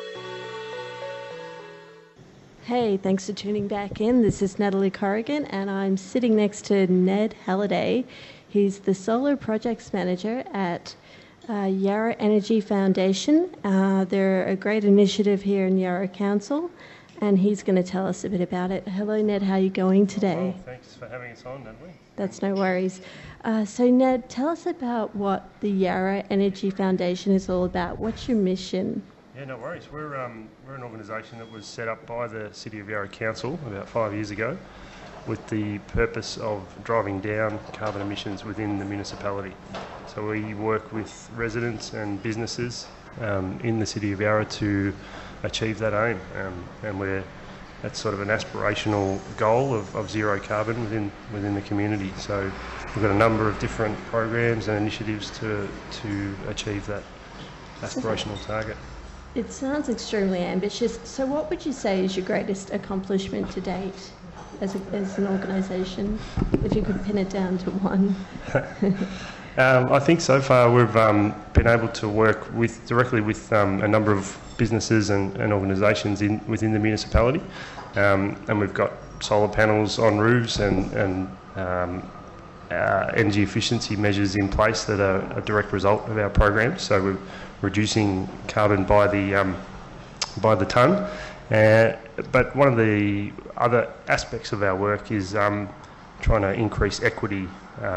Hey, thanks for tuning back in. This is Natalie Corrigan and I'm sitting next to Ned Halliday. He's the Solar Projects Manager at Yarra Energy Foundation. They're a great initiative here in Yarra Council and he's going to tell us a bit about it. Hello Ned, how are you going today? Well, thanks for having us on, Natalie. That's no worries. So Ned, tell us about what the Yarra Energy Foundation is all about. What's your mission? Yeah, no worries. We're an organisation that was set up by the City of Yarra Council about 5 years ago with the purpose of driving down carbon emissions within the municipality. So we work with residents and businesses in the City of Yarra to achieve that aim, and that's sort of an aspirational goal of zero carbon within the community. So we've got a number of different programs and initiatives to achieve that aspirational target. It sounds extremely ambitious. So what would you say is your greatest accomplishment to date as an organisation, if you could pin it down to one? I think so far we've been able to work directly with a number of businesses and organisations within the municipality, and we've got solar panels on roofs and energy efficiency measures in place that are a direct result of our programs. So we're reducing carbon by the tonne. But one of the other aspects of our work is trying to increase equity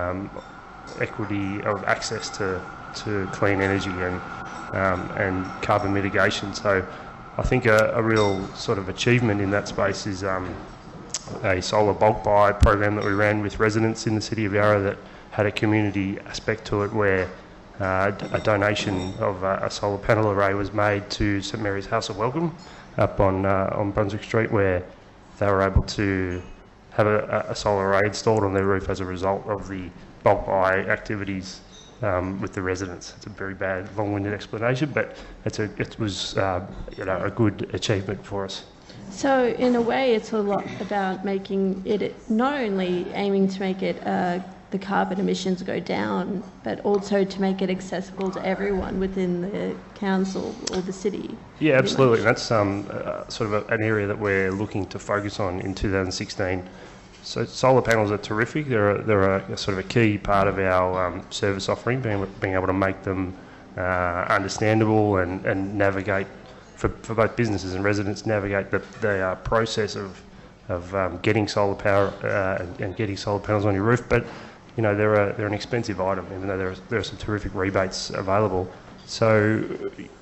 of access to clean energy and carbon mitigation. So I think a real sort of achievement in that space is a solar bulk buy program that we ran with residents in the City of Yarra that had a community aspect to it, where a donation of a solar panel array was made to St Mary's House of Welcome up on Brunswick Street, where they were able to have a solar array installed on their roof as a result of the bulk buy activities with the residents. It's a very bad, long-winded explanation, but it was a good achievement for us. So in a way, it's a lot about making it, not only aiming to make it the carbon emissions go down, but also to make it accessible to everyone within the council or the city. Yeah, absolutely. That's sort of an area that we're looking to focus on in 2016. So solar panels are terrific. They're a sort of a key part of our service offering, being able to make them understandable and navigate for both businesses and residents, navigate the process of getting solar power and getting solar panels on your roof. But you know, they're an expensive item, even though there are some terrific rebates available. So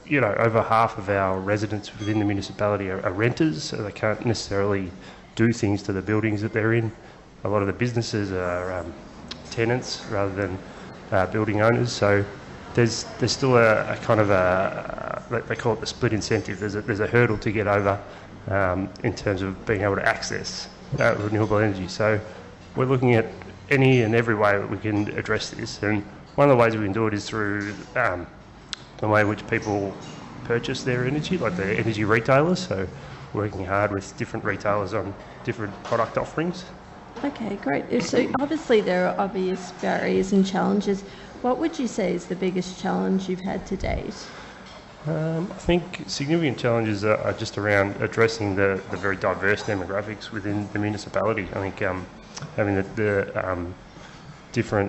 over half of our residents within the municipality are renters, so they can't necessarily do things to the buildings that they're in. A lot of the businesses are tenants rather than building owners, so there's still a kind of they call it the split incentive. There's a hurdle to get over in terms of being able to access renewable energy. So we're looking at any and every way that we can address this, and one of the ways we can do it is through the way in which people purchase their energy, like the energy retailers. So working hard with different retailers on different product offerings. Okay, great. So obviously there are obvious barriers and challenges. What would you say is the biggest challenge you've had to date? I think significant challenges are just around addressing the very diverse demographics within the municipality. I think having the different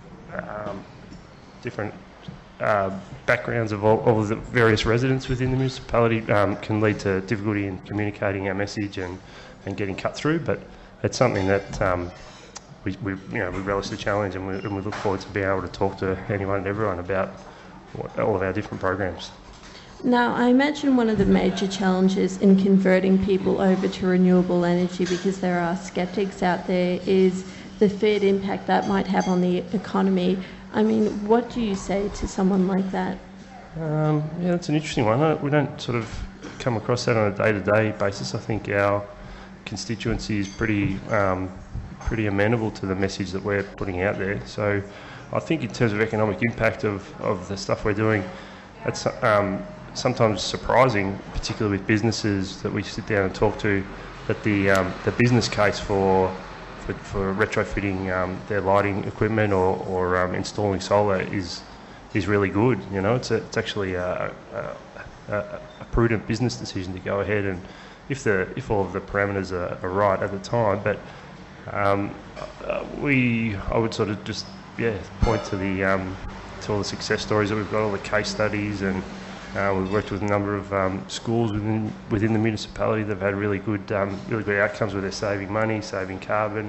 backgrounds of all of the various residents within the municipality can lead to difficulty in communicating our message and getting cut through. But it's something that we relish the challenge, and we look forward to being able to talk to anyone and everyone about all of our different programs. Now, I imagine one of the major challenges in converting people over to renewable energy, because there are sceptics out there, is the feared impact that might have on the economy. I mean, what do you say to someone like that? Yeah, that's an interesting one. We don't sort of come across that on a day-to-day basis. I think our constituency is pretty amenable to the message that we're putting out there. So I think in terms of economic impact of the stuff we're doing, it's sometimes surprising, particularly with businesses that we sit down and talk to, that the business case for retrofitting their lighting equipment or installing solar is really good. It's actually a prudent business decision to go ahead, and if all of the parameters are right at the time. But I would sort of just point to all the success stories that we've got, all the case studies, and we've worked with a number of schools within the municipality that have had really good outcomes where they're saving money, saving carbon.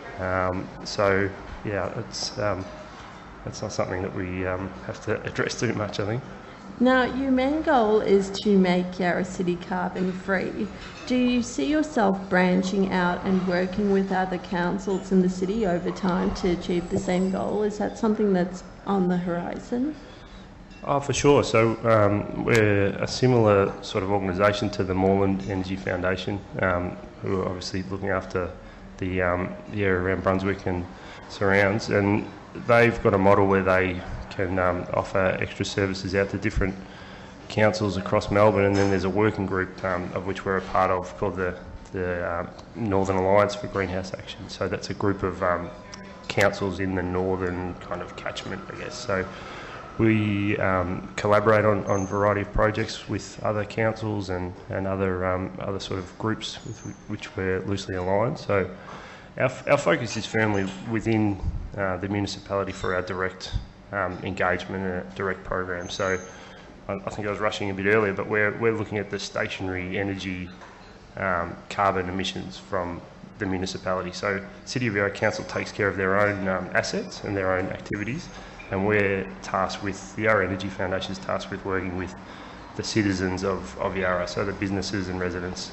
So yeah, it's not something that we have to address too much, I think. Now, your main goal is to make Yarra City carbon free. Do you see yourself branching out and working with other councils in the city over time to achieve the same goal? Is that something that's on the horizon? Oh, for sure. So we're a similar sort of organisation to the Moreland Energy Foundation, who are obviously looking after the area around Brunswick and surrounds, and they've got a model where they can offer extra services out to different councils across Melbourne, and then there's a working group of which we're a part of called the Northern Alliance for Greenhouse Action. So that's a group of councils in the northern kind of catchment, I guess. So we collaborate on a variety of projects with other councils and other sort of groups with which we're loosely aligned. So our focus is firmly within the municipality for our direct engagement and direct program. So I think I was rushing a bit earlier, but we're looking at the stationary energy carbon emissions from the municipality. So City of Yarra Council takes care of their own assets and their own activities, and we're tasked with, the Yarra Energy Foundation is tasked with working with the citizens of Yarra, so the businesses and residents,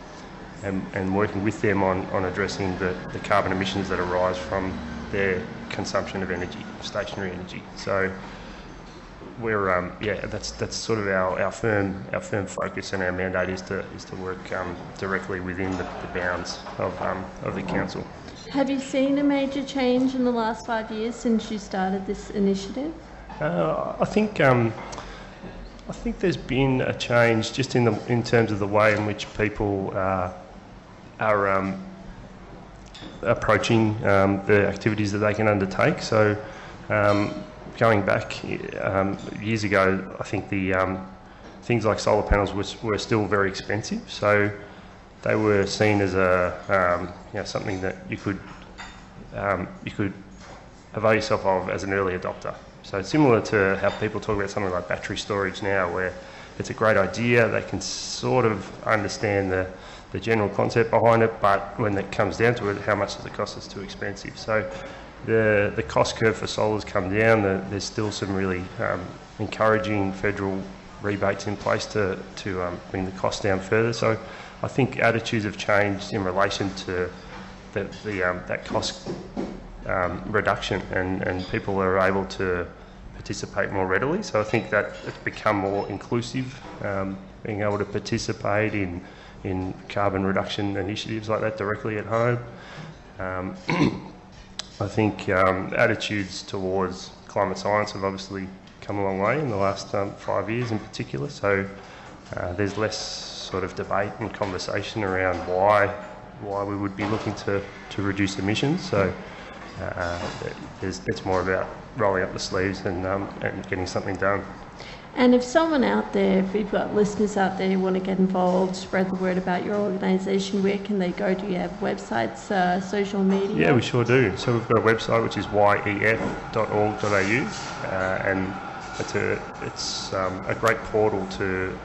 and working with them on addressing the carbon emissions that arise from their consumption of energy, stationary energy. So we're that's sort of our firm focus, and our mandate is to work directly within the bounds of the council. Have you seen a major change in the last 5 years since you started this initiative? I think there's been a change just in terms of the way in which people are approaching the activities that they can undertake. So going back years ago, I think the things like solar panels were still very expensive. So they were seen as something that you could avail yourself of as an early adopter. So similar to how people talk about something like battery storage now, where it's a great idea, they can sort of understand the general concept behind it, but when it comes down to it, how much does it cost? It's too expensive. So the cost curve for solar's come down. There's still some really encouraging federal rebates in place to bring the cost down further. So I think attitudes have changed in relation to that cost reduction, and people are able to participate more readily. So I think that it's become more inclusive, being able to participate in carbon reduction initiatives like that directly at home. I think attitudes towards climate science have obviously come a long way in the last 5 years in particular. So there's less sort of debate and conversation around why we would be looking to reduce emissions. So it's more about rolling up the sleeves and getting something done. And if someone out there, if we've got listeners out there who want to get involved, spread the word about your organisation, where can they go? Do you have websites, social media? Yeah, we sure do. So we've got a website which is yef.org.au, and it's a great portal to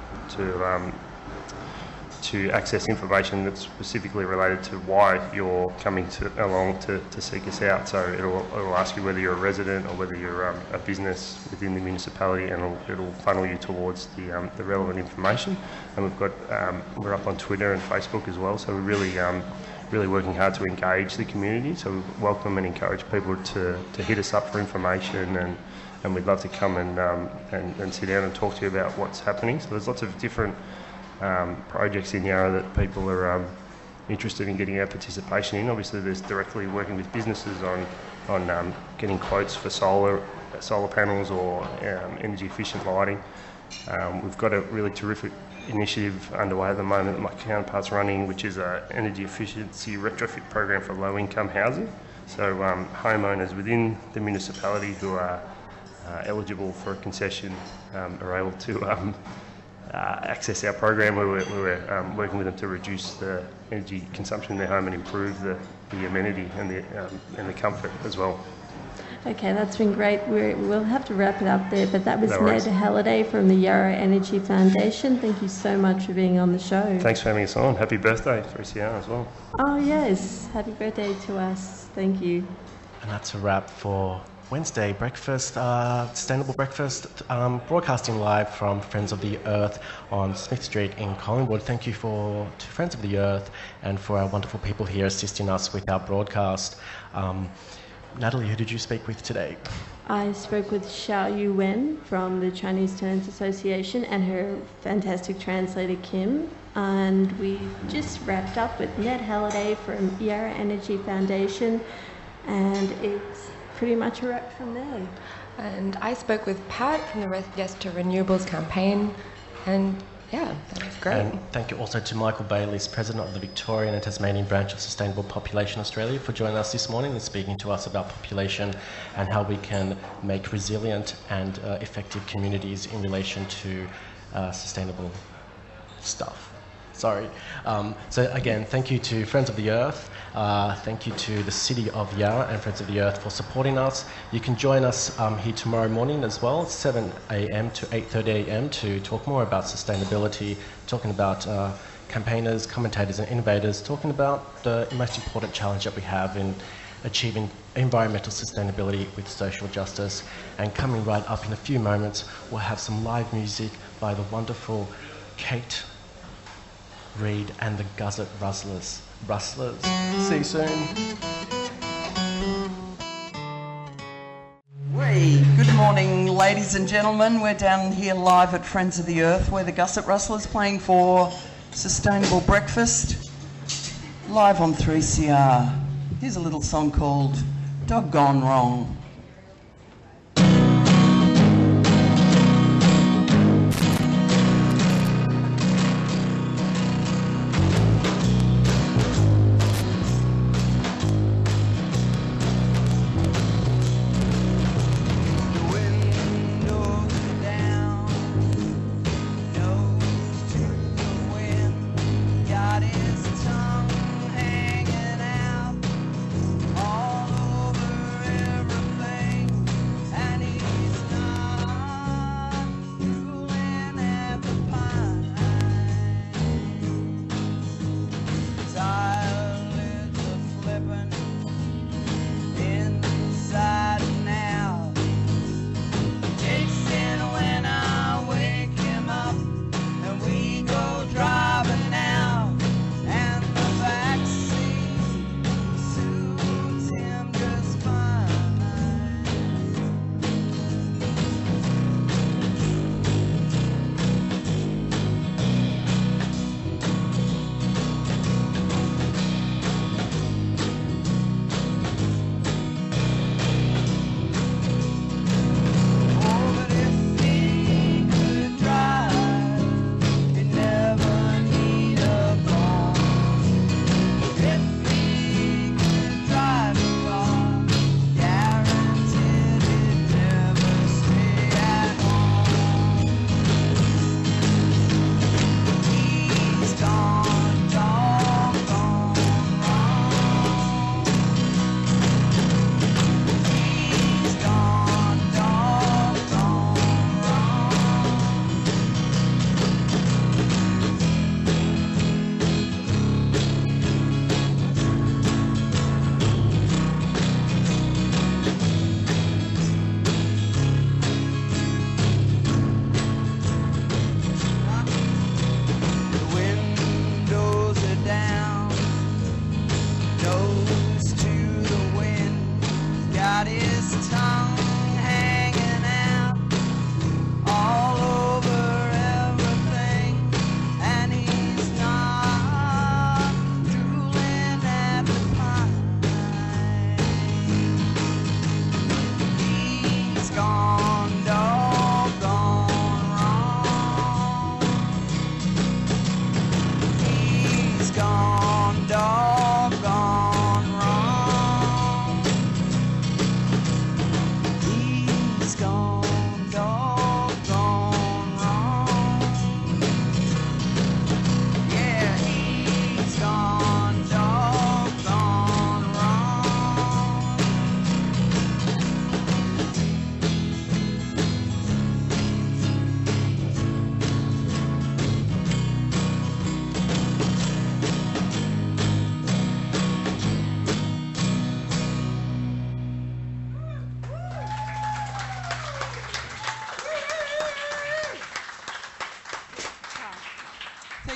access information that's specifically related to why you're coming along to seek us out. So it'll ask you whether you're a resident or whether you're a business within the municipality, and it'll funnel you towards the relevant information. And we're up on Twitter and Facebook as well. So we're really working hard to engage the community. So we welcome and encourage people to hit us up for information, and we'd love to come and sit down and talk to you about what's happening. So there's lots of different projects in Yarra that people are interested in getting our participation in. Obviously, there's directly working with businesses on getting quotes for solar panels or energy efficient lighting. We've got a really terrific initiative underway at the moment that my counterpart's running, which is an energy efficiency retrofit program for low income housing. So homeowners within the municipality who are eligible for a concession are able to access our program, where we're working with them to reduce the energy consumption in their home and improve the amenity and the comfort as well. Okay, that's been great. We'll have to wrap it up there, but that was No Ned worries. Halliday from the Yarra Energy Foundation. Thank you so much for being on the show. Thanks for having us on. Happy birthday, 3CR as well. Oh yes, happy birthday to us. Thank you. And that's a wrap for Wednesday breakfast, sustainable breakfast, broadcasting live from Friends of the Earth on Smith Street in Collingwood. Thank you to Friends of the Earth and for our wonderful people here assisting us with our broadcast. Natalie, who did you speak with today? I spoke with Xiaoyu Wen from the Chinese Tenants Association and her fantastic translator Kim, and we just wrapped up with Ned Halliday from Yarra Energy Foundation, and it's pretty much a wrap from there. And I spoke with Pat from the Yes to Renewables campaign, and yeah, that was great. And thank you also to Michael Bayliss, President of the Victorian and Tasmanian branch of Sustainable Population Australia, for joining us this morning and speaking to us about population and how we can make resilient and effective communities in relation to sustainable stuff. Sorry. So again, thank you to Friends of the Earth. Thank you to the City of Yarra and Friends of the Earth for supporting us. You can join us here tomorrow morning as well, 7 a.m. to 8:30 a.m. to talk more about sustainability, talking about campaigners, commentators and innovators, talking about the most important challenge that we have in achieving environmental sustainability with social justice. And coming right up in a few moments, we'll have some live music by the wonderful Kate Reed and the Gusset Rustlers. See you soon. Good morning, ladies and gentlemen. We're down here live at Friends of the Earth, where the Gusset Rustlers playing for Sustainable Breakfast, live on 3CR. Here's a little song called Dog Gone Wrong. All over everything.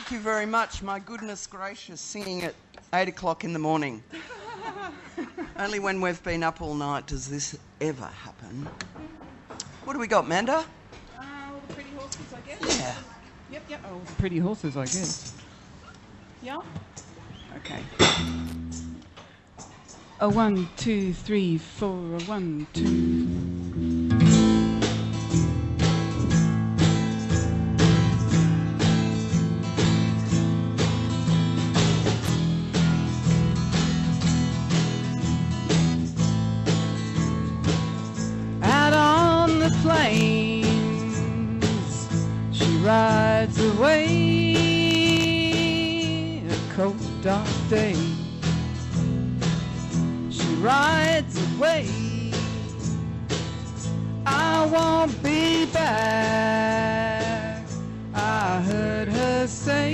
Thank you very much. My goodness gracious, singing at 8 o'clock in the morning. Only when we've been up all night does this ever happen. What do we got, Manda? All the pretty horses, I guess. Yeah. Yep. Oh, the pretty horses, I guess. Yeah. Okay. A 1, 2, 3, 4. A 1, 2. Out on the plains, she rides away. A cold, dark day. She rides away. I won't be back, I heard her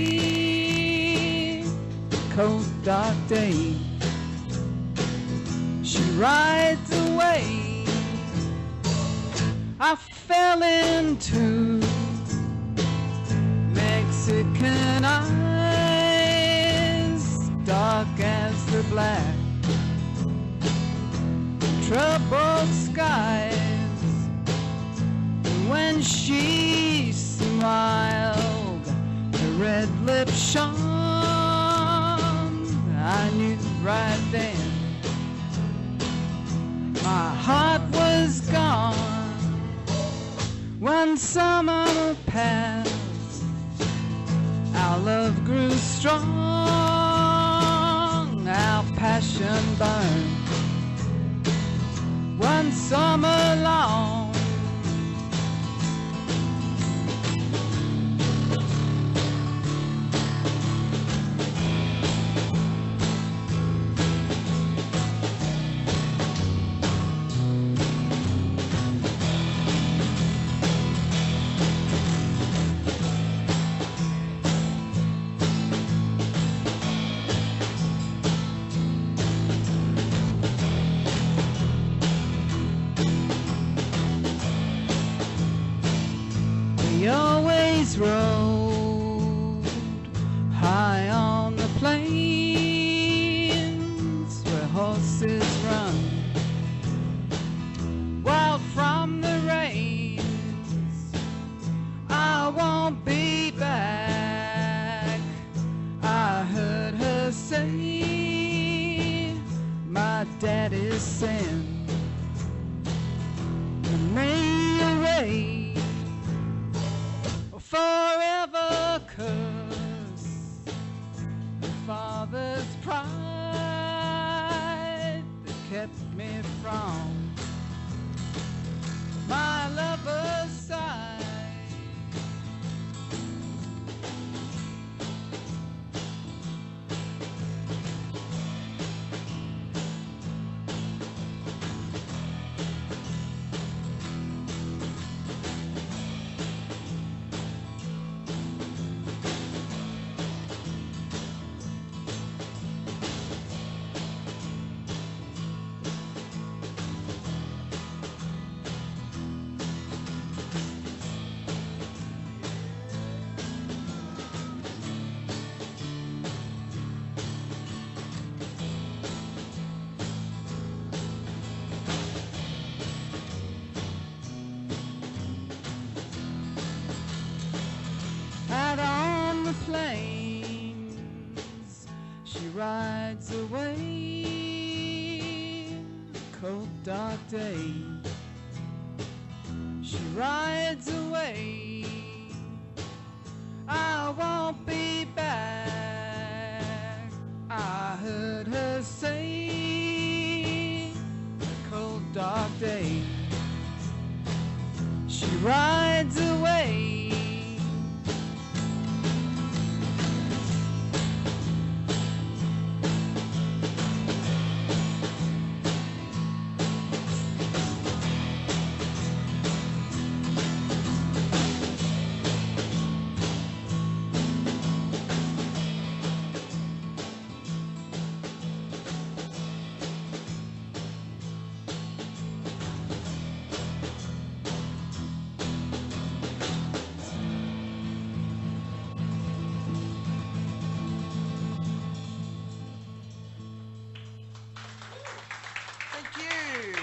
say. Cold, dark day. She rides away. I fell into Mexican eyes, dark as the black, troubled skies. And when she smiled, her red lips shone. I knew right then my heart was gone. One summer passed, our love grew strong, our passion burned. One summer long, road high on the plains where horses run, wild from the rains. I won't be back, I heard her say. My daddy sent me away. Forever curse the father's pride that kept me from my lover's side. Out on the plains, she rides away. Cold, dark day, she rides away. I won't be back, I heard her say. Cold, dark day, she rides away.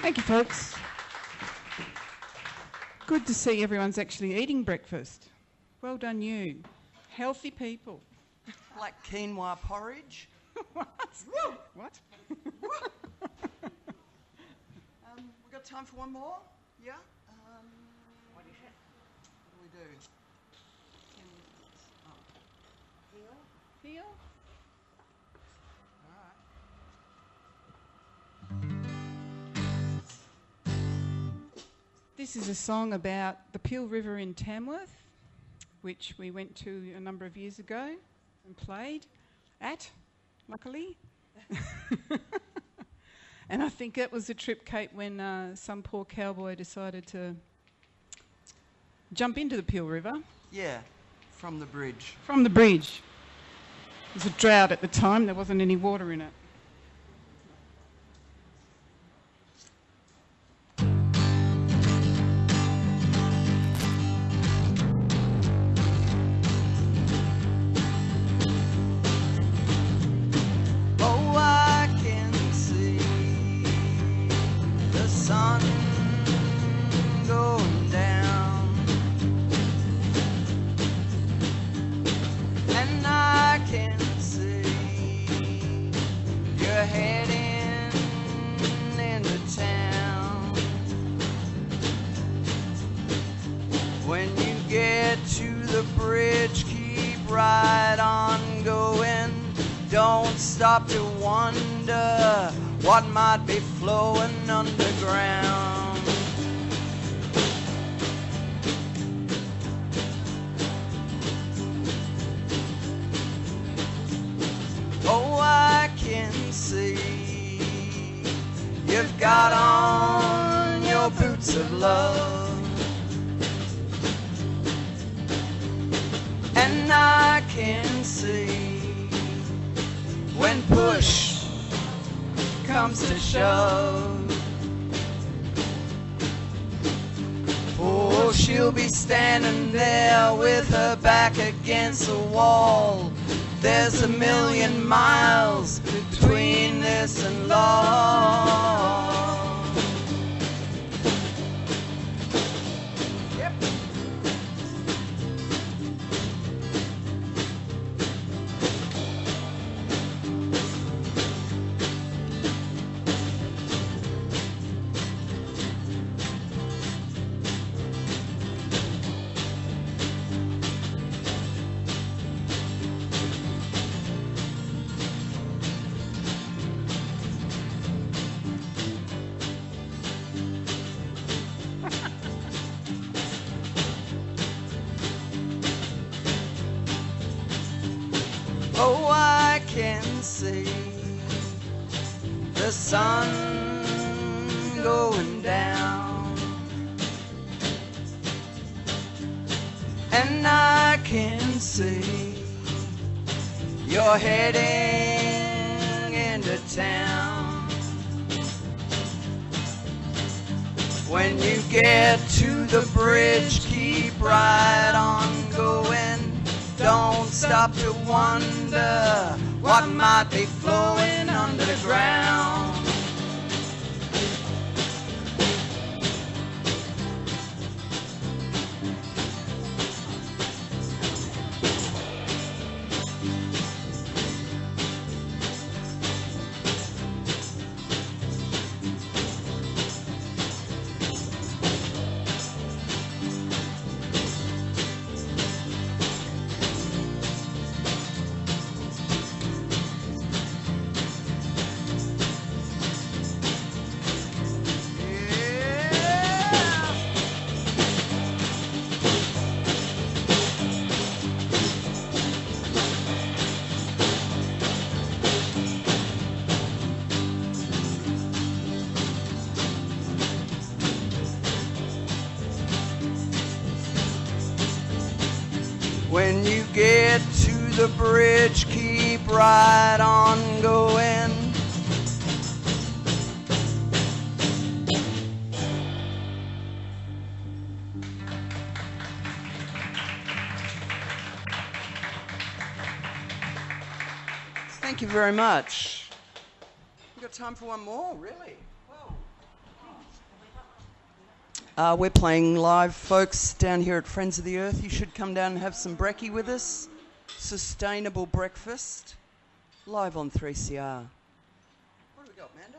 Thank you, folks. Good to see everyone's actually eating breakfast. Well done, you. Healthy people. Black quinoa porridge. What? What? We've got time for one more? Yeah? What do we do? Peel? This is a song about the Peel River in Tamworth, which we went to a number of years ago and played at, luckily. And I think that was the trip, Kate, when some poor cowboy decided to jump into the Peel River. Yeah, from the bridge. From the bridge. It was a drought at the time, there wasn't any water in it. Stop to wonder what might be flowing underground. Oh, I can see you've got on your boots of love, and I can see when push comes to shove, oh, she'll be standing there with her back against the wall. There's a million miles between this and love. Oh, I can see the sun going down, and I can see you're heading into town. When you get to the bridge, keep right on going. Don't stop to wonder what might be flowing underground. When you get to the bridge, keep right on going. Thank you very much. We've got time for one more, really? Whoa. We're playing live, folks, down here at Friends of the Earth. You should come down and have some brekkie with us. Sustainable breakfast, live on 3CR. What do we got, Amanda?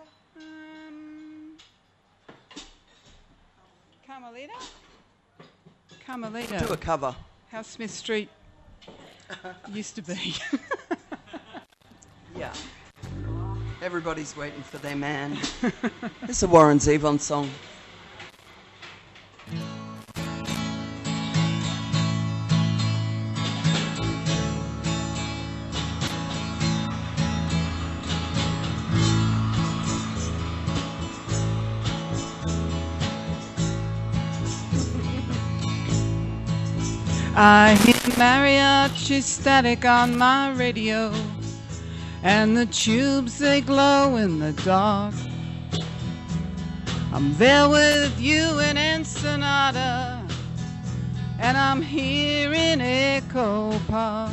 Carmelita. Do a cover. How Smith Street used to be. Yeah. Everybody's waiting for their man. This is a Warren Zevon song. I hear mariachi static on my radio, and the tubes they glow in the dark. I'm there with you in Ensenada, and I'm here in Echo Park.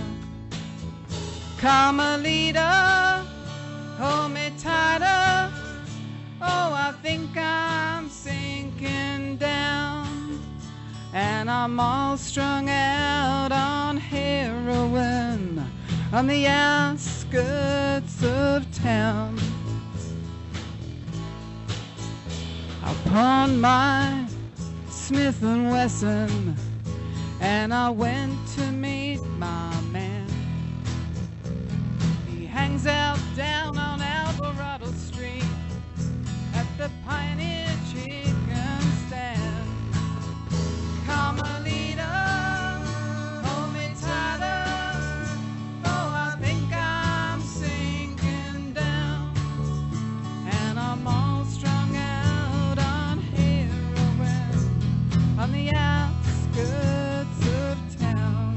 Carmelita, hold me tighter. Oh, I think I'm sinking down, and I'm all strung out on heroin on the outskirts of town. I pawned my Smith & Wesson, and I went to meet my man. He hangs out down on Alvarado Street at the Pioneer Chicken Stand. Carmelita, hold me tighter. Oh, I think I'm sinking down, and I'm all strung out on heroin on the outskirts of town.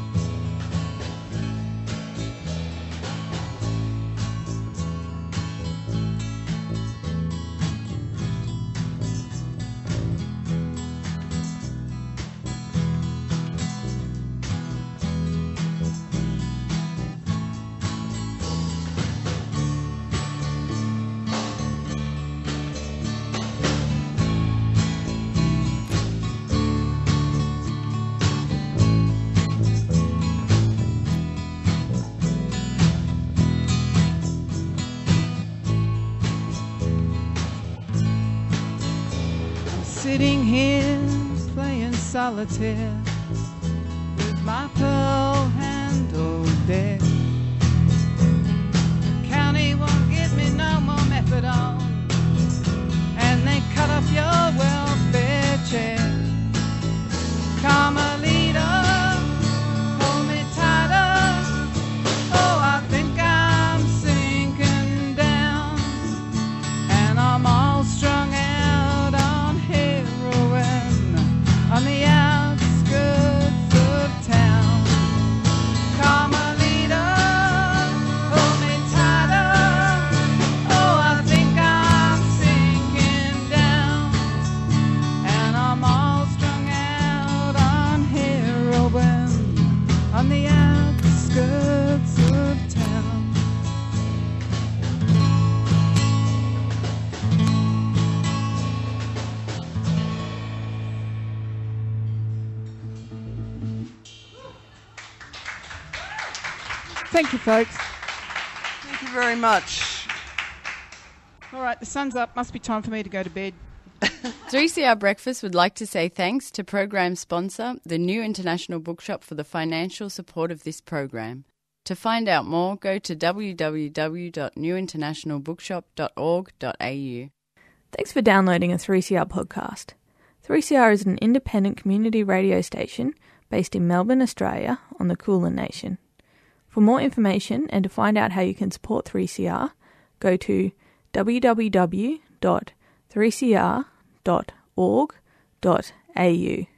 Sitting here playing solitaire with my pearl-handled deck. County won't give me no more methadone, and they cut off your welfare check. Carmelita, hold me tighter. Oh, I think I'm sinking down, and I'm all strung out on heroin on the outskirts of town. Carmelita, hold me tighter. Oh, I think I'm sinking down, and I'm all strung out on heroin on the outskirts of town. Thank you, folks. Thank you very much. All right, the sun's up. Must be time for me to go to bed. 3CR Breakfast would like to say thanks to program sponsor, the New International Bookshop, for the financial support of this program. To find out more, go to www.newinternationalbookshop.org.au. Thanks for downloading a 3CR podcast. 3CR is an independent community radio station based in Melbourne, Australia, on the Kulin Nation. For more information and to find out how you can support 3CR, go to www.3cr.org.au.